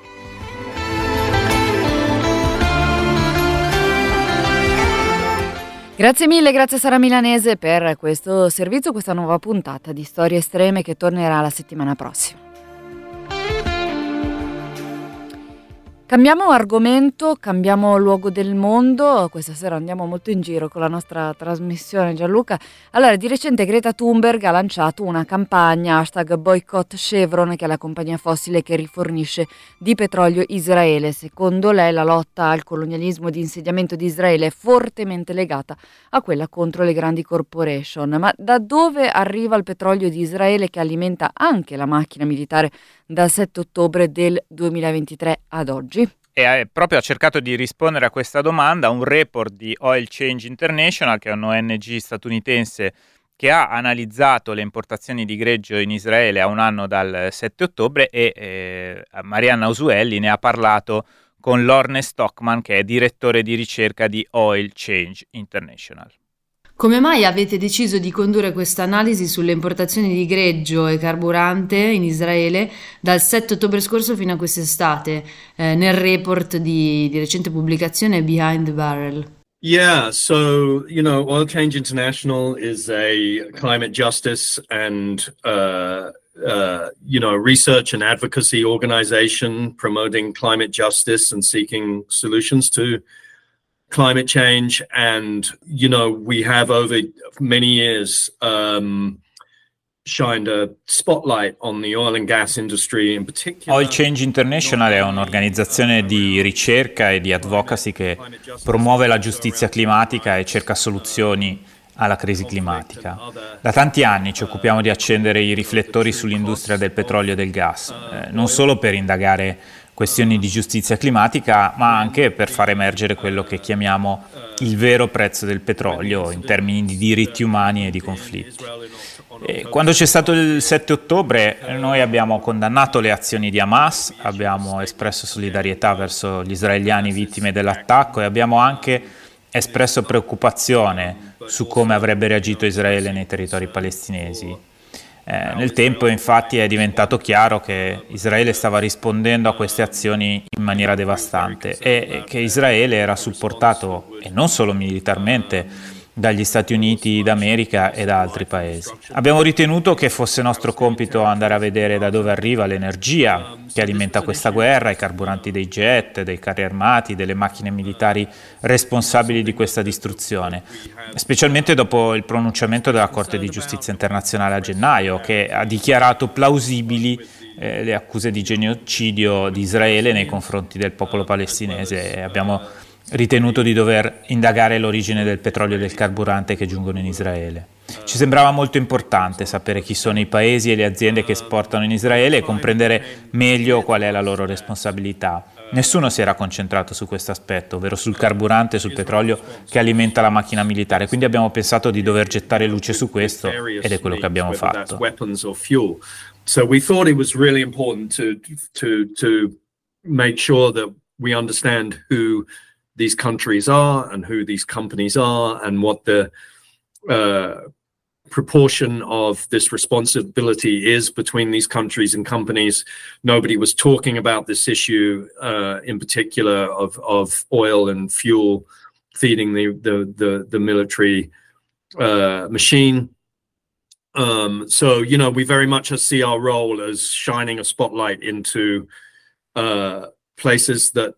Grazie mille, grazie Sara Milanese per questo servizio, questa nuova puntata di Storie Estreme che tornerà la settimana prossima. Cambiamo argomento, cambiamo luogo del mondo. Questa sera andiamo molto in giro con la nostra trasmissione, Gianluca. Allora, di recente Greta Thunberg ha lanciato una campagna #boycott Chevron, che è la compagnia fossile che rifornisce di petrolio Israele. Secondo lei la lotta al colonialismo di insediamento di Israele è fortemente legata a quella contro le grandi corporation. Ma da dove arriva il petrolio di Israele che alimenta anche la macchina militare dal 7 ottobre del 2023 ad oggi? E proprio ha cercato di rispondere a questa domanda un report di Oil Change International, che è un ONG statunitense che ha analizzato le importazioni di greggio in Israele a un anno dal 7 ottobre e Marianna Usuelli ne ha parlato con Lorne Stockman, che è direttore di ricerca di Oil Change International. Come mai avete deciso di condurre questa analisi sulle importazioni di greggio e carburante in Israele dal 7 ottobre scorso fino a quest'estate, nel report di recente pubblicazione Behind the Barrel? Yeah, so, Oil Change International is a climate justice and, research and advocacy organization promoting climate justice and seeking solutions to climate change. And, we have over many years shined a spotlight on the oil and gas industry in particular. Oil Change International è un'organizzazione di ricerca e di advocacy che promuove la giustizia climatica e cerca soluzioni alla crisi climatica. Da tanti anni ci occupiamo di accendere i riflettori sull'industria del petrolio e del gas, non solo per indagare questioni di giustizia climatica, ma anche per far emergere quello che chiamiamo il vero prezzo del petrolio in termini di diritti umani e di conflitti. E quando c'è stato il 7 ottobre noi abbiamo condannato le azioni di Hamas, abbiamo espresso solidarietà verso gli israeliani vittime dell'attacco e abbiamo anche espresso preoccupazione su come avrebbe reagito Israele nei territori palestinesi. Nel tempo infatti è diventato chiaro che Israele stava rispondendo a queste azioni in maniera devastante e che Israele era supportato, e non solo militarmente, dagli Stati Uniti d'America e da altri paesi. Abbiamo ritenuto che fosse nostro compito andare a vedere da dove arriva l'energia che alimenta questa guerra, i carburanti dei jet, dei carri armati, delle macchine militari responsabili di questa distruzione, specialmente dopo il pronunciamento della Corte di Giustizia internazionale a gennaio, che ha dichiarato plausibili le accuse di genocidio di Israele nei confronti del popolo palestinese. Abbiamo ritenuto di dover indagare l'origine del petrolio e del carburante che giungono in Israele. Ci sembrava molto importante sapere chi sono i paesi e le aziende che esportano in Israele e comprendere meglio qual è la loro responsabilità. Nessuno si era concentrato su questo aspetto, ovvero sul carburante e sul petrolio che alimenta la macchina militare, quindi abbiamo pensato di dover gettare luce su questo ed è quello che abbiamo fatto. So we thought it was really important to make sure that we understand who these countries are and who these companies are and what the proportion of this responsibility is between these countries and companies. Nobody was talking about this issue in particular of oil and fuel feeding the military machine. So, we very much see our role as shining a spotlight into places that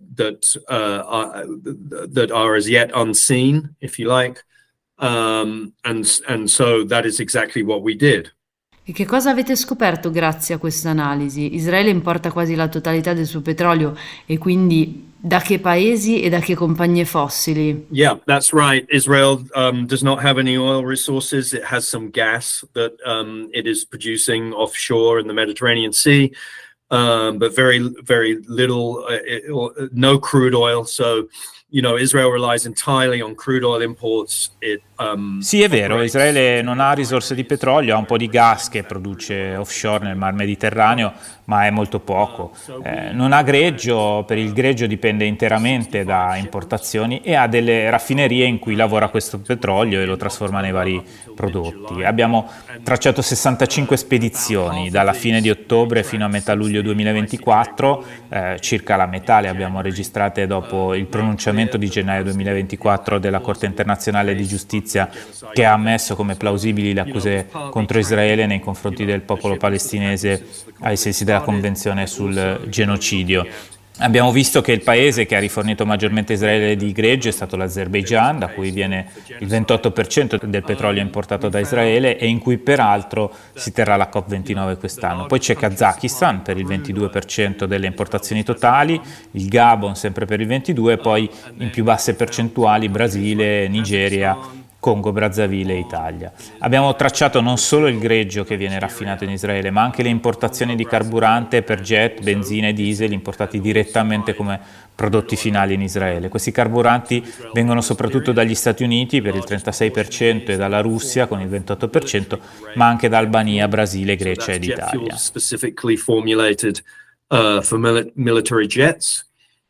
are as yet unseen, if you like, and so that is exactly what we did. E che cosa avete scoperto grazie a questa analisi? Israele importa quasi la totalità del suo petrolio e quindi da che paesi e da che compagnie fossili? Yeah, that's right. Israel does not have any oil resources. It has some gas that it is producing offshore in the Mediterranean Sea. But very, very little, no crude oil. So, Israel relies entirely on crude oil imports. Sì, è vero, Israele non ha risorse di petrolio, ha un po' di gas che produce offshore nel Mar Mediterraneo, ma è molto poco. Non ha greggio, per il greggio dipende interamente da importazioni e ha delle raffinerie in cui lavora questo petrolio e lo trasforma nei vari prodotti. Abbiamo tracciato 65 spedizioni dalla fine di ottobre fino a metà luglio 2024, circa la metà le abbiamo registrate dopo il pronunciamento di gennaio 2024 della Corte internazionale di giustizia, che ha ammesso come plausibili le accuse contro Israele nei confronti del popolo palestinese ai sensi della Convenzione sul genocidio. Abbiamo visto che il paese che ha rifornito maggiormente Israele di greggio è stato l'Azerbaigian, da cui viene il 28% del petrolio importato da Israele e in cui peraltro si terrà la COP29 quest'anno. Poi c'è Kazakistan per il 22% delle importazioni totali, il Gabon sempre per il 22%, e poi in più basse percentuali Brasile, Nigeria, Congo, Brazzaville e Italia. Abbiamo tracciato non solo il greggio che viene raffinato in Israele, ma anche le importazioni di carburante per jet, benzina e diesel importati direttamente come prodotti finali in Israele. Questi carburanti vengono soprattutto dagli Stati Uniti per il 36% e dalla Russia con il 28%, ma anche da Albania, Brasile, Grecia ed Italia. Specifically formulated for military jets,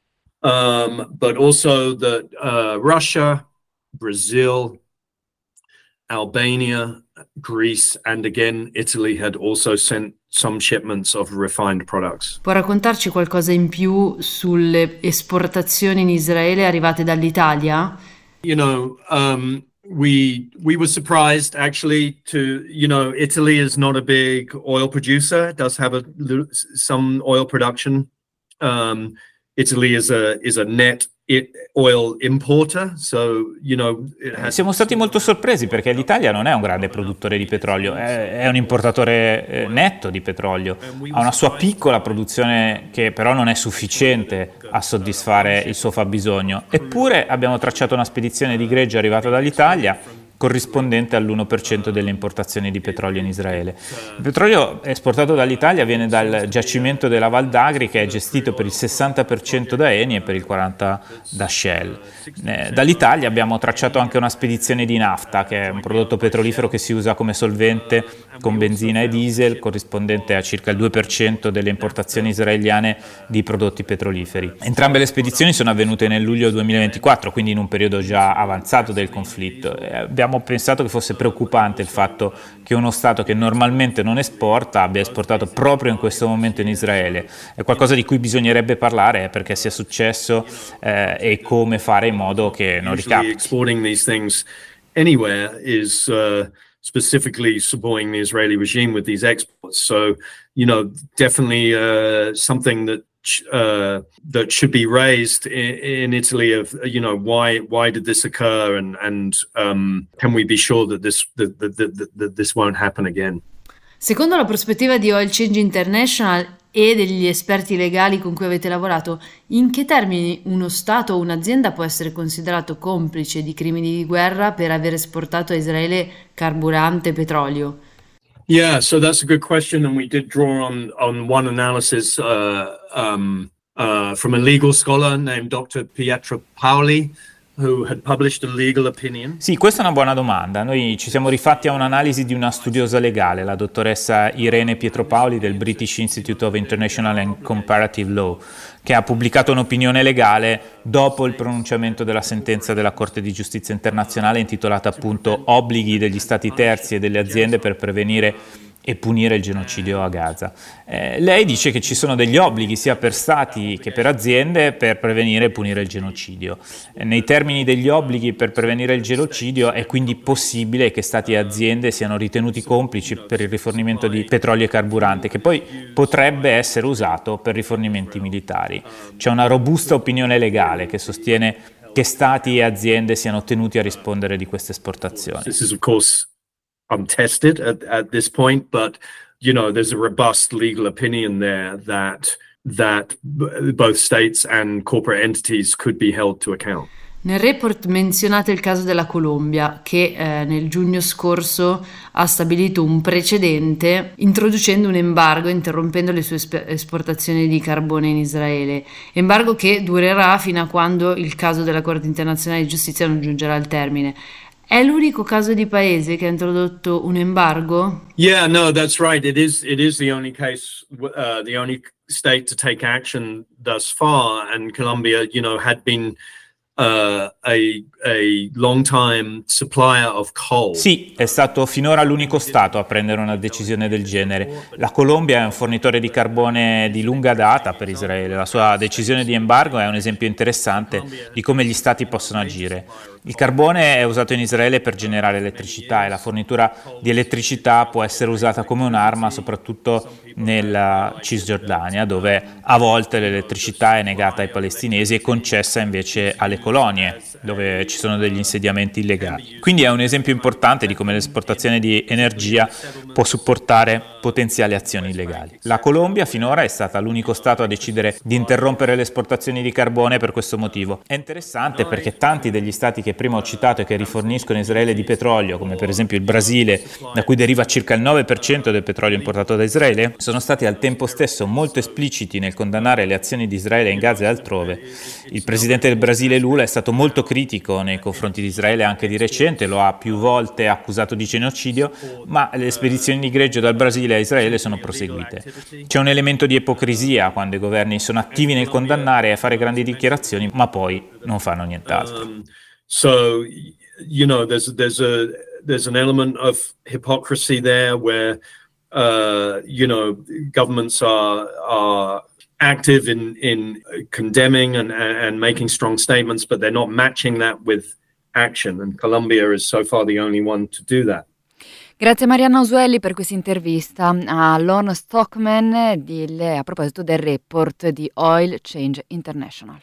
but also that Russia, Brazil, Albania, Greece and again Italy had also sent some shipments of refined products. Può raccontarci qualcosa in più sulle esportazioni in Israele arrivate dall'Italia? You know, we were surprised actually to, you know, Italy is not a big oil producer. It does have some oil production. Italy is a net oil importer, so, you know, siamo stati molto sorpresi perché l'Italia non è un grande produttore di petrolio, è un importatore netto di petrolio, ha una sua piccola produzione che però non è sufficiente a soddisfare il suo fabbisogno, eppure abbiamo tracciato una spedizione di greggio arrivata dall'Italia corrispondente all'1% delle importazioni di petrolio in Israele. Il petrolio esportato dall'Italia viene dal giacimento della Val d'Agri, che è gestito per il 60% da Eni e per il 40% da Shell. Dall'Italia abbiamo tracciato anche una spedizione di nafta, che è un prodotto petrolifero che si usa come solvente con benzina e diesel, corrispondente a circa il 2% delle importazioni israeliane di prodotti petroliferi. Entrambe le spedizioni sono avvenute nel luglio 2024, quindi in un periodo già avanzato del conflitto. Abbiamo pensato che fosse preoccupante il fatto che uno Stato che normalmente non esporta abbia esportato proprio in questo momento in Israele. È qualcosa di cui bisognerebbe parlare perché sia successo e come fare in modo che non ricapiti. Exporting these things anywhere is specifically supporting the Israeli regime with these exports. So, you know, definitely something that should be raised in Italy of, you know, why did this occur and can we be sure that this won't happen again? Secondo la prospettiva di Oil Change International e degli esperti legali con cui avete lavorato, in che termini uno Stato o un'azienda può essere considerato complice di crimini di guerra per aver esportato a Israele carburante e petrolio? Yeah, so that's a good question, and we did draw on one analysis from a legal scholar named Dr. Pietro Paoli, who had published a legal opinion. Sì, questa è una buona domanda. Noi ci siamo rifatti a un'analisi di una studiosa legale, la dottoressa Irene Pietropaoli del British Institute of International and Comparative Law, che ha pubblicato un'opinione legale dopo il pronunciamento della sentenza della Corte di Giustizia Internazionale intitolata appunto Obblighi degli Stati terzi e delle aziende per prevenire e punire il genocidio a Gaza. Lei dice che ci sono degli obblighi sia per stati che per aziende per prevenire e punire il genocidio. Nei termini degli obblighi per prevenire il genocidio è quindi possibile che stati e aziende siano ritenuti complici per il rifornimento di petrolio e carburante, che poi potrebbe essere usato per rifornimenti militari. C'è una robusta opinione legale che sostiene che stati e aziende siano tenuti a rispondere di queste esportazioni. This is of course untested at this point, but you know, there's a robust legal opinion there that both states and corporate entities could be held to account. Nel report menzionate il caso della Colombia che nel giugno scorso ha stabilito un precedente introducendo un embargo interrompendo le sue esportazioni di carbone in Israele, embargo che durerà fino a quando il caso della Corte internazionale di giustizia non giungerà al termine. È l'unico caso di paese che ha introdotto un embargo? Yeah, no, that's right. It is the only case, the only state to take action thus far, and Colombia, you know, had been a long time supplier of coal. Sì, è stato finora l'unico Stato a prendere una decisione del genere. La Colombia è un fornitore di carbone di lunga data per Israele. La sua decisione di embargo è un esempio interessante di come gli Stati possono agire. Il carbone è usato in Israele per generare elettricità e la fornitura di elettricità può essere usata come un'arma soprattutto nella Cisgiordania, dove a volte l'elettricità è negata ai palestinesi e concessa invece alle colonie, dove ci sono degli insediamenti illegali. Quindi è un esempio importante di come l'esportazione di energia può supportare potenziali azioni illegali. La Colombia finora è stata l'unico stato a decidere di interrompere le esportazioni di carbone per questo motivo. È interessante perché tanti degli stati che prima ho citato e che riforniscono Israele di petrolio, come per esempio il Brasile, da cui deriva circa il 9% del petrolio importato da Israele, sono stati al tempo stesso molto espliciti nel condannare le azioni di Israele in Gaza e altrove. Il presidente del Brasile Lula è stato molto critico nei confronti di Israele anche di recente, lo ha più volte accusato di genocidio, ma le spedizioni di greggio dal Brasile a Israele sono proseguite. C'è un elemento di ipocrisia quando i governi sono attivi nel condannare e fare grandi dichiarazioni, ma poi non fanno nient'altro. So, you know, there's an element of hypocrisy there where, you know, governments are active in condemning and making strong statements, but they're not matching that with action. And Colombia is so far the only one to do that. Grazie Marianna Usuelli per questa intervista a Lorne Stockman a proposito del report di Oil Change International.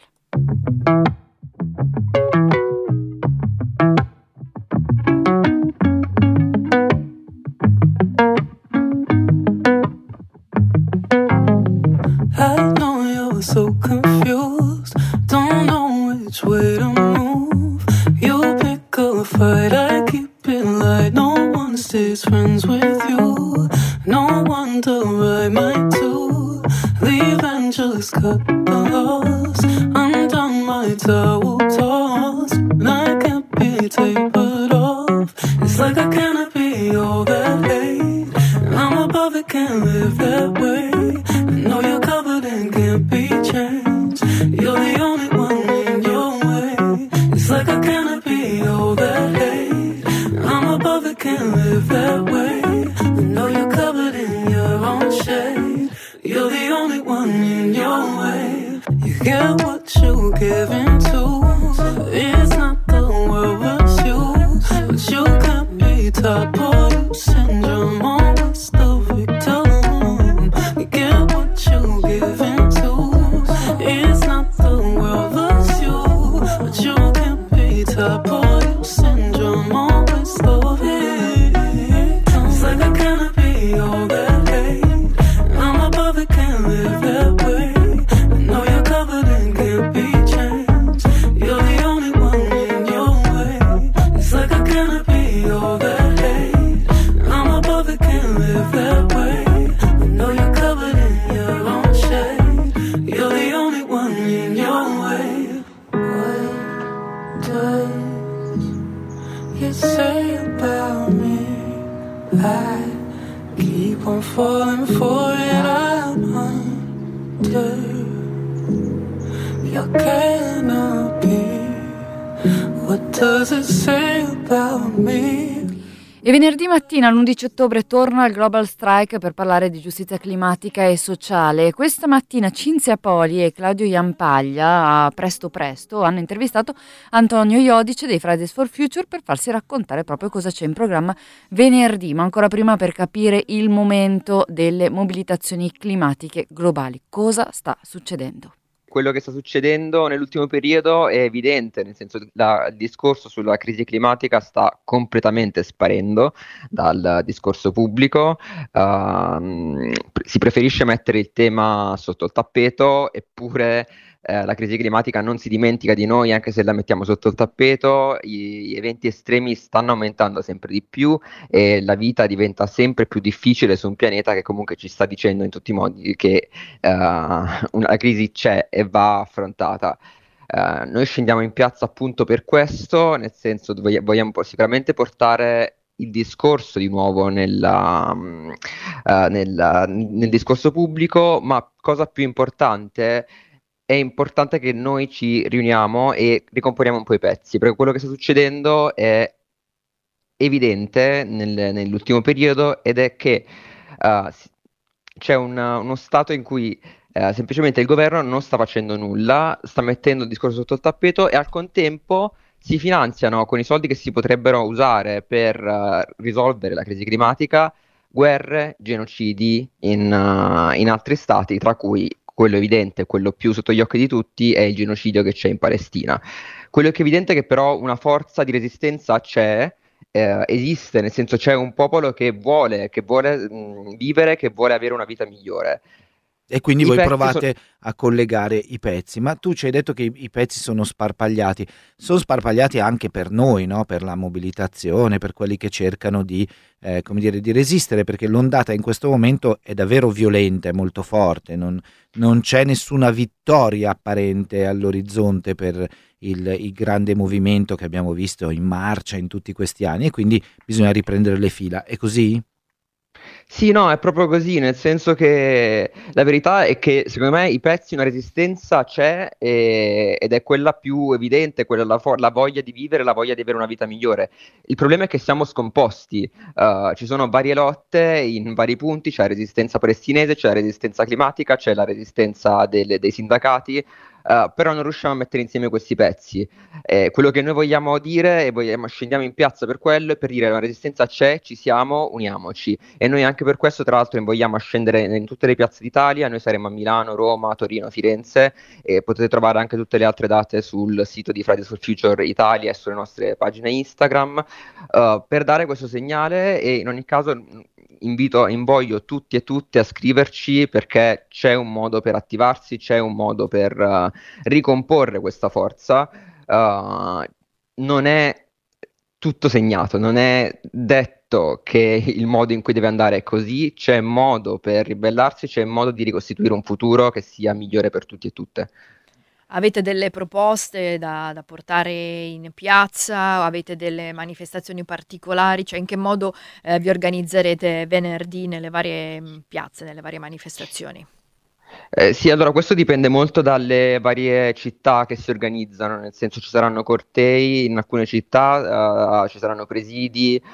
I know you're so confused, don't know which way to move. You pick a fight, I keep it light. No one stays friends with you. No wonder I might too. Leave and just cut the loss. Undone my towel toss, and I can't be tapered off. It's like I cannot be overlaid, and I'm above it, can't live that way. I know you're covered and can't be changed. You're the only one in your way. It's like I cannot be overlaid, and I'm above it, can't live that way. I know you're covered in your own shade. You're the only one in your way. You get what you give into. It's not the world was you, but you can't be taught for syndrome. Always the victim. You get what you give into. It's not the world was you, but you can't be taught for syndrome. Always the victim. It's like I cannot be all that hate. I'm above it, can't live that way. I know you're covered and can't be changed. You're the only one in your way. It's like I cannot be all that hate. I'm above it, can't live that way. I know you're covered in your own shade. You're the only one in your way. What does you say about me? I keep on falling for it, I'm under your canopy. What does it say about me? E venerdì mattina, l'11 ottobre, torna il Global Strike per parlare di giustizia climatica e sociale. Questa mattina Cinzia Poli e Claudio Jampaglia, a Presto Presto, hanno intervistato Antonio Iodice dei Fridays for Future per farsi raccontare proprio cosa c'è in programma venerdì, ma ancora prima per capire il momento delle mobilitazioni climatiche globali. Cosa sta succedendo? Quello che sta succedendo nell'ultimo periodo è evidente, nel senso che il discorso sulla crisi climatica sta completamente sparendo dal discorso pubblico, si preferisce mettere il tema sotto il tappeto, eppure la crisi climatica non si dimentica di noi anche se la mettiamo sotto il tappeto, gli eventi estremi stanno aumentando sempre di più e la vita diventa sempre più difficile su un pianeta che comunque ci sta dicendo in tutti i modi che la crisi c'è e va affrontata. Noi scendiamo in piazza appunto per questo, nel senso vogliamo sicuramente portare il discorso di nuovo nel discorso pubblico, ma cosa più importante, è importante che noi ci riuniamo e ricomponiamo un po' i pezzi, perché quello che sta succedendo è evidente nell'ultimo periodo ed è che c'è uno stato in cui semplicemente il governo non sta facendo nulla, sta mettendo il discorso sotto il tappeto e al contempo si finanziano con i soldi che si potrebbero usare per risolvere la crisi climatica, guerre, genocidi in altri stati, tra cui quello evidente, quello più sotto gli occhi di tutti, è il genocidio che c'è in Palestina. Quello che è evidente è che però una forza di resistenza c'è, esiste, nel senso c'è un popolo che vuole vivere, che vuole avere una vita migliore. E quindi I voi pezzi provate a collegare i pezzi, ma tu ci hai detto che i pezzi sono sparpagliati anche per noi, no? Per la mobilitazione, per quelli che cercano di, come dire, di resistere, perché l'ondata in questo momento è davvero violenta, è molto forte, non c'è nessuna vittoria apparente all'orizzonte per il grande movimento che abbiamo visto in marcia in tutti questi anni, e quindi bisogna riprendere le fila. È così? Sì, no, è proprio così, nel senso che la verità è che secondo me i pezzi, una resistenza c'è ed è quella più evidente, quella la voglia di vivere, la voglia di avere una vita migliore. Il problema è che siamo scomposti, ci sono varie lotte in vari punti, c'è la resistenza palestinese, c'è la resistenza climatica, c'è la resistenza dei sindacati. Però non riusciamo a mettere insieme questi pezzi. Quello che noi vogliamo dire e scendiamo in piazza per quello, è per dire la resistenza c'è, ci siamo, uniamoci. E noi anche per questo, tra l'altro, vogliamo scendere in tutte le piazze d'Italia. Noi saremo a Milano, Roma, Torino, Firenze, e potete trovare anche tutte le altre date sul sito di Fridays for Future Italia e sulle nostre pagine Instagram, per dare questo segnale. E in ogni caso invoglio tutti e tutte a scriverci, perché c'è un modo per attivarsi, c'è un modo per ricomporre questa forza. Non è tutto segnato, non è detto che il modo in cui deve andare è così, c'è modo per ribellarsi, c'è modo di ricostituire un futuro che sia migliore per tutti e tutte. Avete delle proposte da portare in piazza? Avete delle manifestazioni particolari? Cioè, in che modo vi organizzerete venerdì nelle varie piazze, nelle varie manifestazioni? Sì, allora questo dipende molto dalle varie città che si organizzano, nel senso ci saranno cortei in alcune città, ci saranno presidi,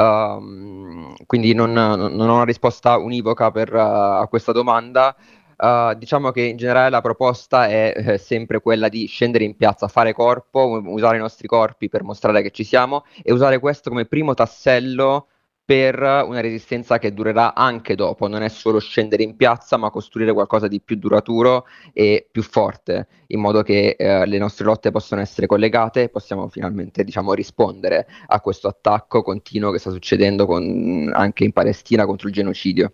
quindi non ho una risposta univoca a questa domanda. Diciamo che in generale la proposta è sempre quella di scendere in piazza, fare corpo, usare i nostri corpi per mostrare che ci siamo, e usare questo come primo tassello per una resistenza che durerà anche dopo. Non è solo scendere in piazza, ma costruire qualcosa di più duraturo e più forte, in modo che le nostre lotte possano essere collegate e possiamo finalmente, diciamo, rispondere a questo attacco continuo che sta succedendo anche in Palestina contro il genocidio.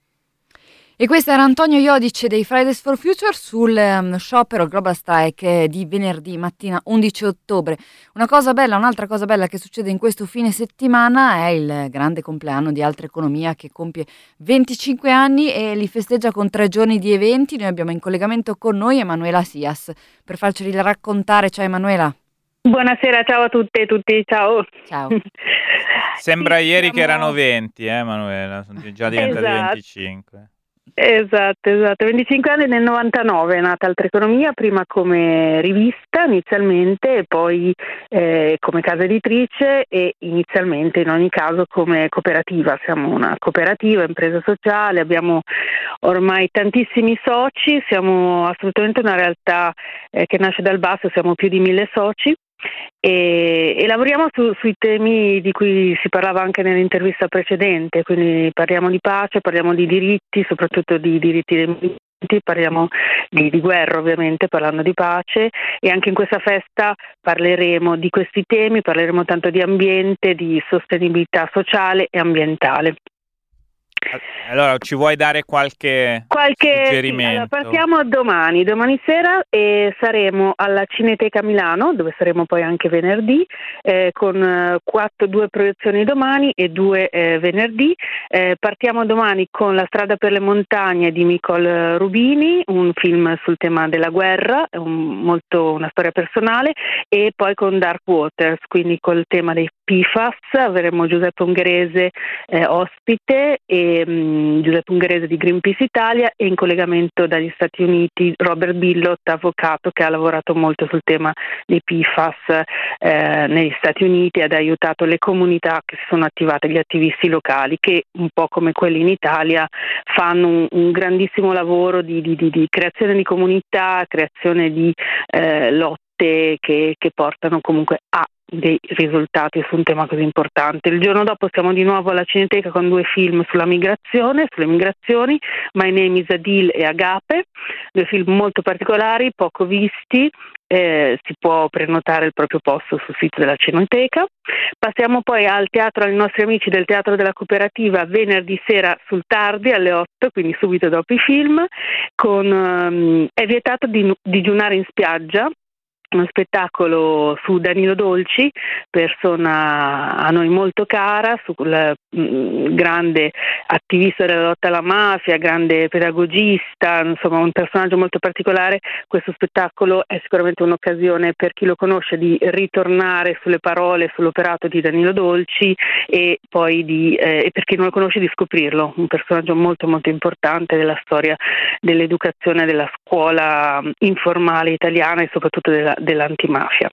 E questo era Antonio Iodice dei Fridays for Future sul sciopero Global Strike di venerdì mattina 11 ottobre. Un'altra cosa bella che succede in questo fine settimana è il grande compleanno di Altra Economia, che compie 25 anni e li festeggia con 3 giorni di eventi. Noi abbiamo in collegamento con noi Emanuela Sias per farceli raccontare. Ciao Emanuela. Buonasera, ciao a tutte e tutti, ciao. Ciao. Sembra ieri che erano 20, Emanuela, sono già diventati 25. Esatto, 25 anni. Nel 99 è nata Altra Economia, prima come rivista inizialmente, e poi come casa editrice, e inizialmente in ogni caso come cooperativa. Siamo una cooperativa, impresa sociale, abbiamo ormai tantissimi soci, siamo assolutamente una realtà che nasce dal basso, siamo più di 1000 soci. E lavoriamo sui temi di cui si parlava anche nell'intervista precedente, quindi parliamo di pace, parliamo di diritti, soprattutto di diritti dei migranti, parliamo di guerra ovviamente parlando di pace, e anche in questa festa parleremo di questi temi, parleremo tanto di ambiente, di sostenibilità sociale e ambientale. Allora, ci vuoi dare qualche suggerimento? Sì, allora, partiamo domani sera, e saremo alla Cineteca Milano, dove saremo poi anche venerdì, con 2 proiezioni domani e 2 venerdì. Partiamo domani con La strada per le montagne di Nicole Rubini, un film sul tema della guerra, una storia personale, e poi con Dark Waters, quindi col tema dei PFAS. Avremo Giuseppe Ungherese ospite, e Giuseppe Ungherese di Greenpeace Italia, e in collegamento dagli Stati Uniti Robert Billot, avvocato che ha lavorato molto sul tema dei PFAS negli Stati Uniti, ed ha aiutato le comunità che si sono attivate, gli attivisti locali, che un po' come quelli in Italia fanno un grandissimo lavoro di creazione di comunità, creazione di lotta scelte che portano comunque a dei risultati su un tema così importante. Il giorno dopo siamo di nuovo alla Cineteca con 2 film sulle migrazioni, My Name is Adil e Agape, 2 film molto particolari, poco visti. Si può prenotare il proprio posto sul sito della Cineteca. Passiamo poi al teatro, ai nostri amici del Teatro della Cooperativa, venerdì sera sul tardi alle 8, quindi subito dopo i film, con È vietato digiunare in spiaggia, uno spettacolo su Danilo Dolci, persona a noi molto cara, sul grande attivista della lotta alla mafia, grande pedagogista, insomma un personaggio molto particolare. Questo spettacolo è sicuramente un'occasione per chi lo conosce di ritornare sulle parole, sull'operato di Danilo Dolci, e poi e per chi non lo conosce di scoprirlo, un personaggio molto molto importante della storia dell'educazione, della scuola informale italiana e soprattutto dell'antimafia.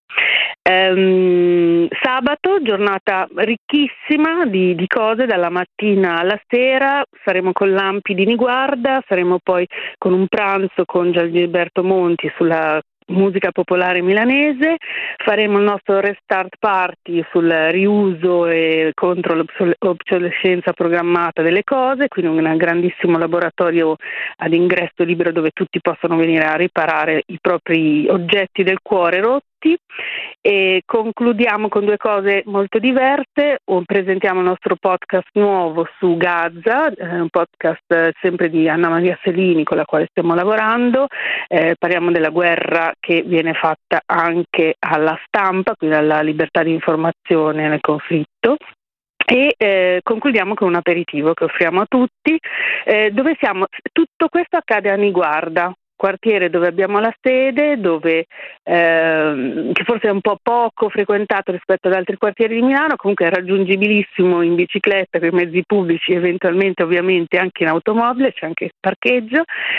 Sabato, giornata ricchissima di cose, dalla mattina alla sera. Saremo con l'Ampi di Niguarda, saremo poi con un pranzo con Gianliberto Monti sulla musica popolare milanese, faremo il nostro restart party sul riuso e contro l'obsolescenza programmata delle cose, quindi un grandissimo laboratorio ad ingresso libero dove tutti possono venire a riparare i propri oggetti del cuore rotti. E concludiamo con 2 cose molto diverse. Presentiamo il nostro podcast nuovo su Gaza, un podcast sempre di Anna Maria Selini con la quale stiamo lavorando. Parliamo della guerra che viene fatta anche alla stampa, quindi alla libertà di informazione nel conflitto. E concludiamo con un aperitivo che offriamo a tutti, dove siamo. Tutto questo accade a Niguarda, quartiere dove abbiamo la sede, dove che forse è un po' poco frequentato rispetto ad altri quartieri di Milano, comunque è raggiungibilissimo in bicicletta, con i mezzi pubblici, eventualmente ovviamente anche in automobile, c'è anche il parcheggio.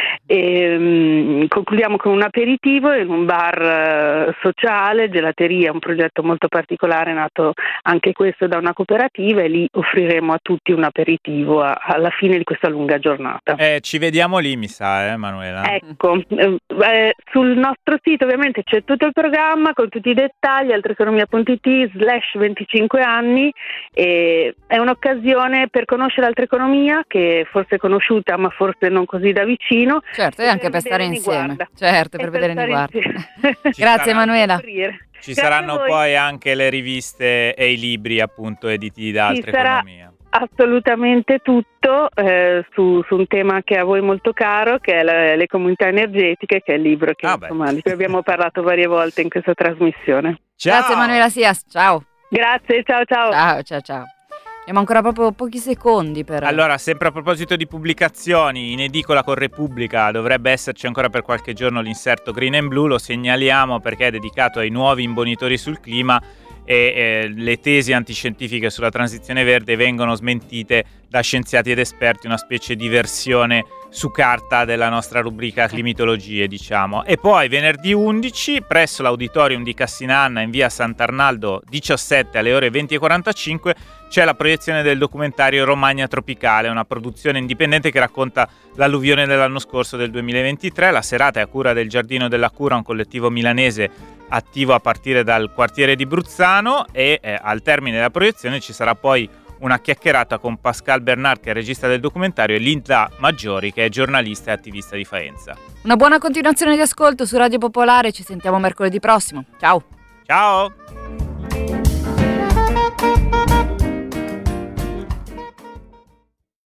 E concludiamo con un aperitivo in un bar sociale, gelateria, un progetto molto particolare nato anche questo da una cooperativa, e lì offriremo a tutti un aperitivo alla fine di questa lunga giornata. Ci vediamo lì, mi sa, Manuela. Ecco, sul nostro sito ovviamente c'è tutto il programma con tutti i dettagli, altreeconomia.it/25 anni, e è un'occasione per conoscere altra economia che forse è conosciuta ma forse non così da vicino. Certo, e anche per stare insieme. Certo, per vedere Niguarda. Grazie Emanuela. Ci saranno poi anche le riviste e i libri appunto editi da Altre Economia. Assolutamente tutto su un tema che a voi è molto caro, che è le comunità energetiche, che è il libro che di cui abbiamo parlato varie volte in questa trasmissione. Ciao. Grazie Emanuela Sias, ciao. Grazie, ciao. Ciao. Abbiamo ancora proprio pochi secondi però. Allora, sempre a proposito di pubblicazioni, in edicola con Repubblica dovrebbe esserci ancora per qualche giorno l'inserto Green and Blue, lo segnaliamo perché è dedicato ai nuovi imbonitori sul clima, e le tesi antiscientifiche sulla transizione verde vengono smentite da scienziati ed esperti, una specie di versione su carta della nostra rubrica climatologie, diciamo. E poi venerdì 11 presso l'auditorium di Cassinanna in via Sant'Arnaldo 17 alle ore 20:45 c'è la proiezione del documentario Romagna Tropicale, una produzione indipendente che racconta l'alluvione dell'anno scorso, del 2023. La serata è a cura del Giardino della Cura, un collettivo milanese attivo a partire dal quartiere di Bruzzano, e al termine della proiezione ci sarà poi una chiacchierata con Pascal Bernard, che è il regista del documentario, e Linda Maggiori, che è giornalista e attivista di Faenza. Una buona continuazione di ascolto su Radio Popolare, ci sentiamo mercoledì prossimo. Ciao.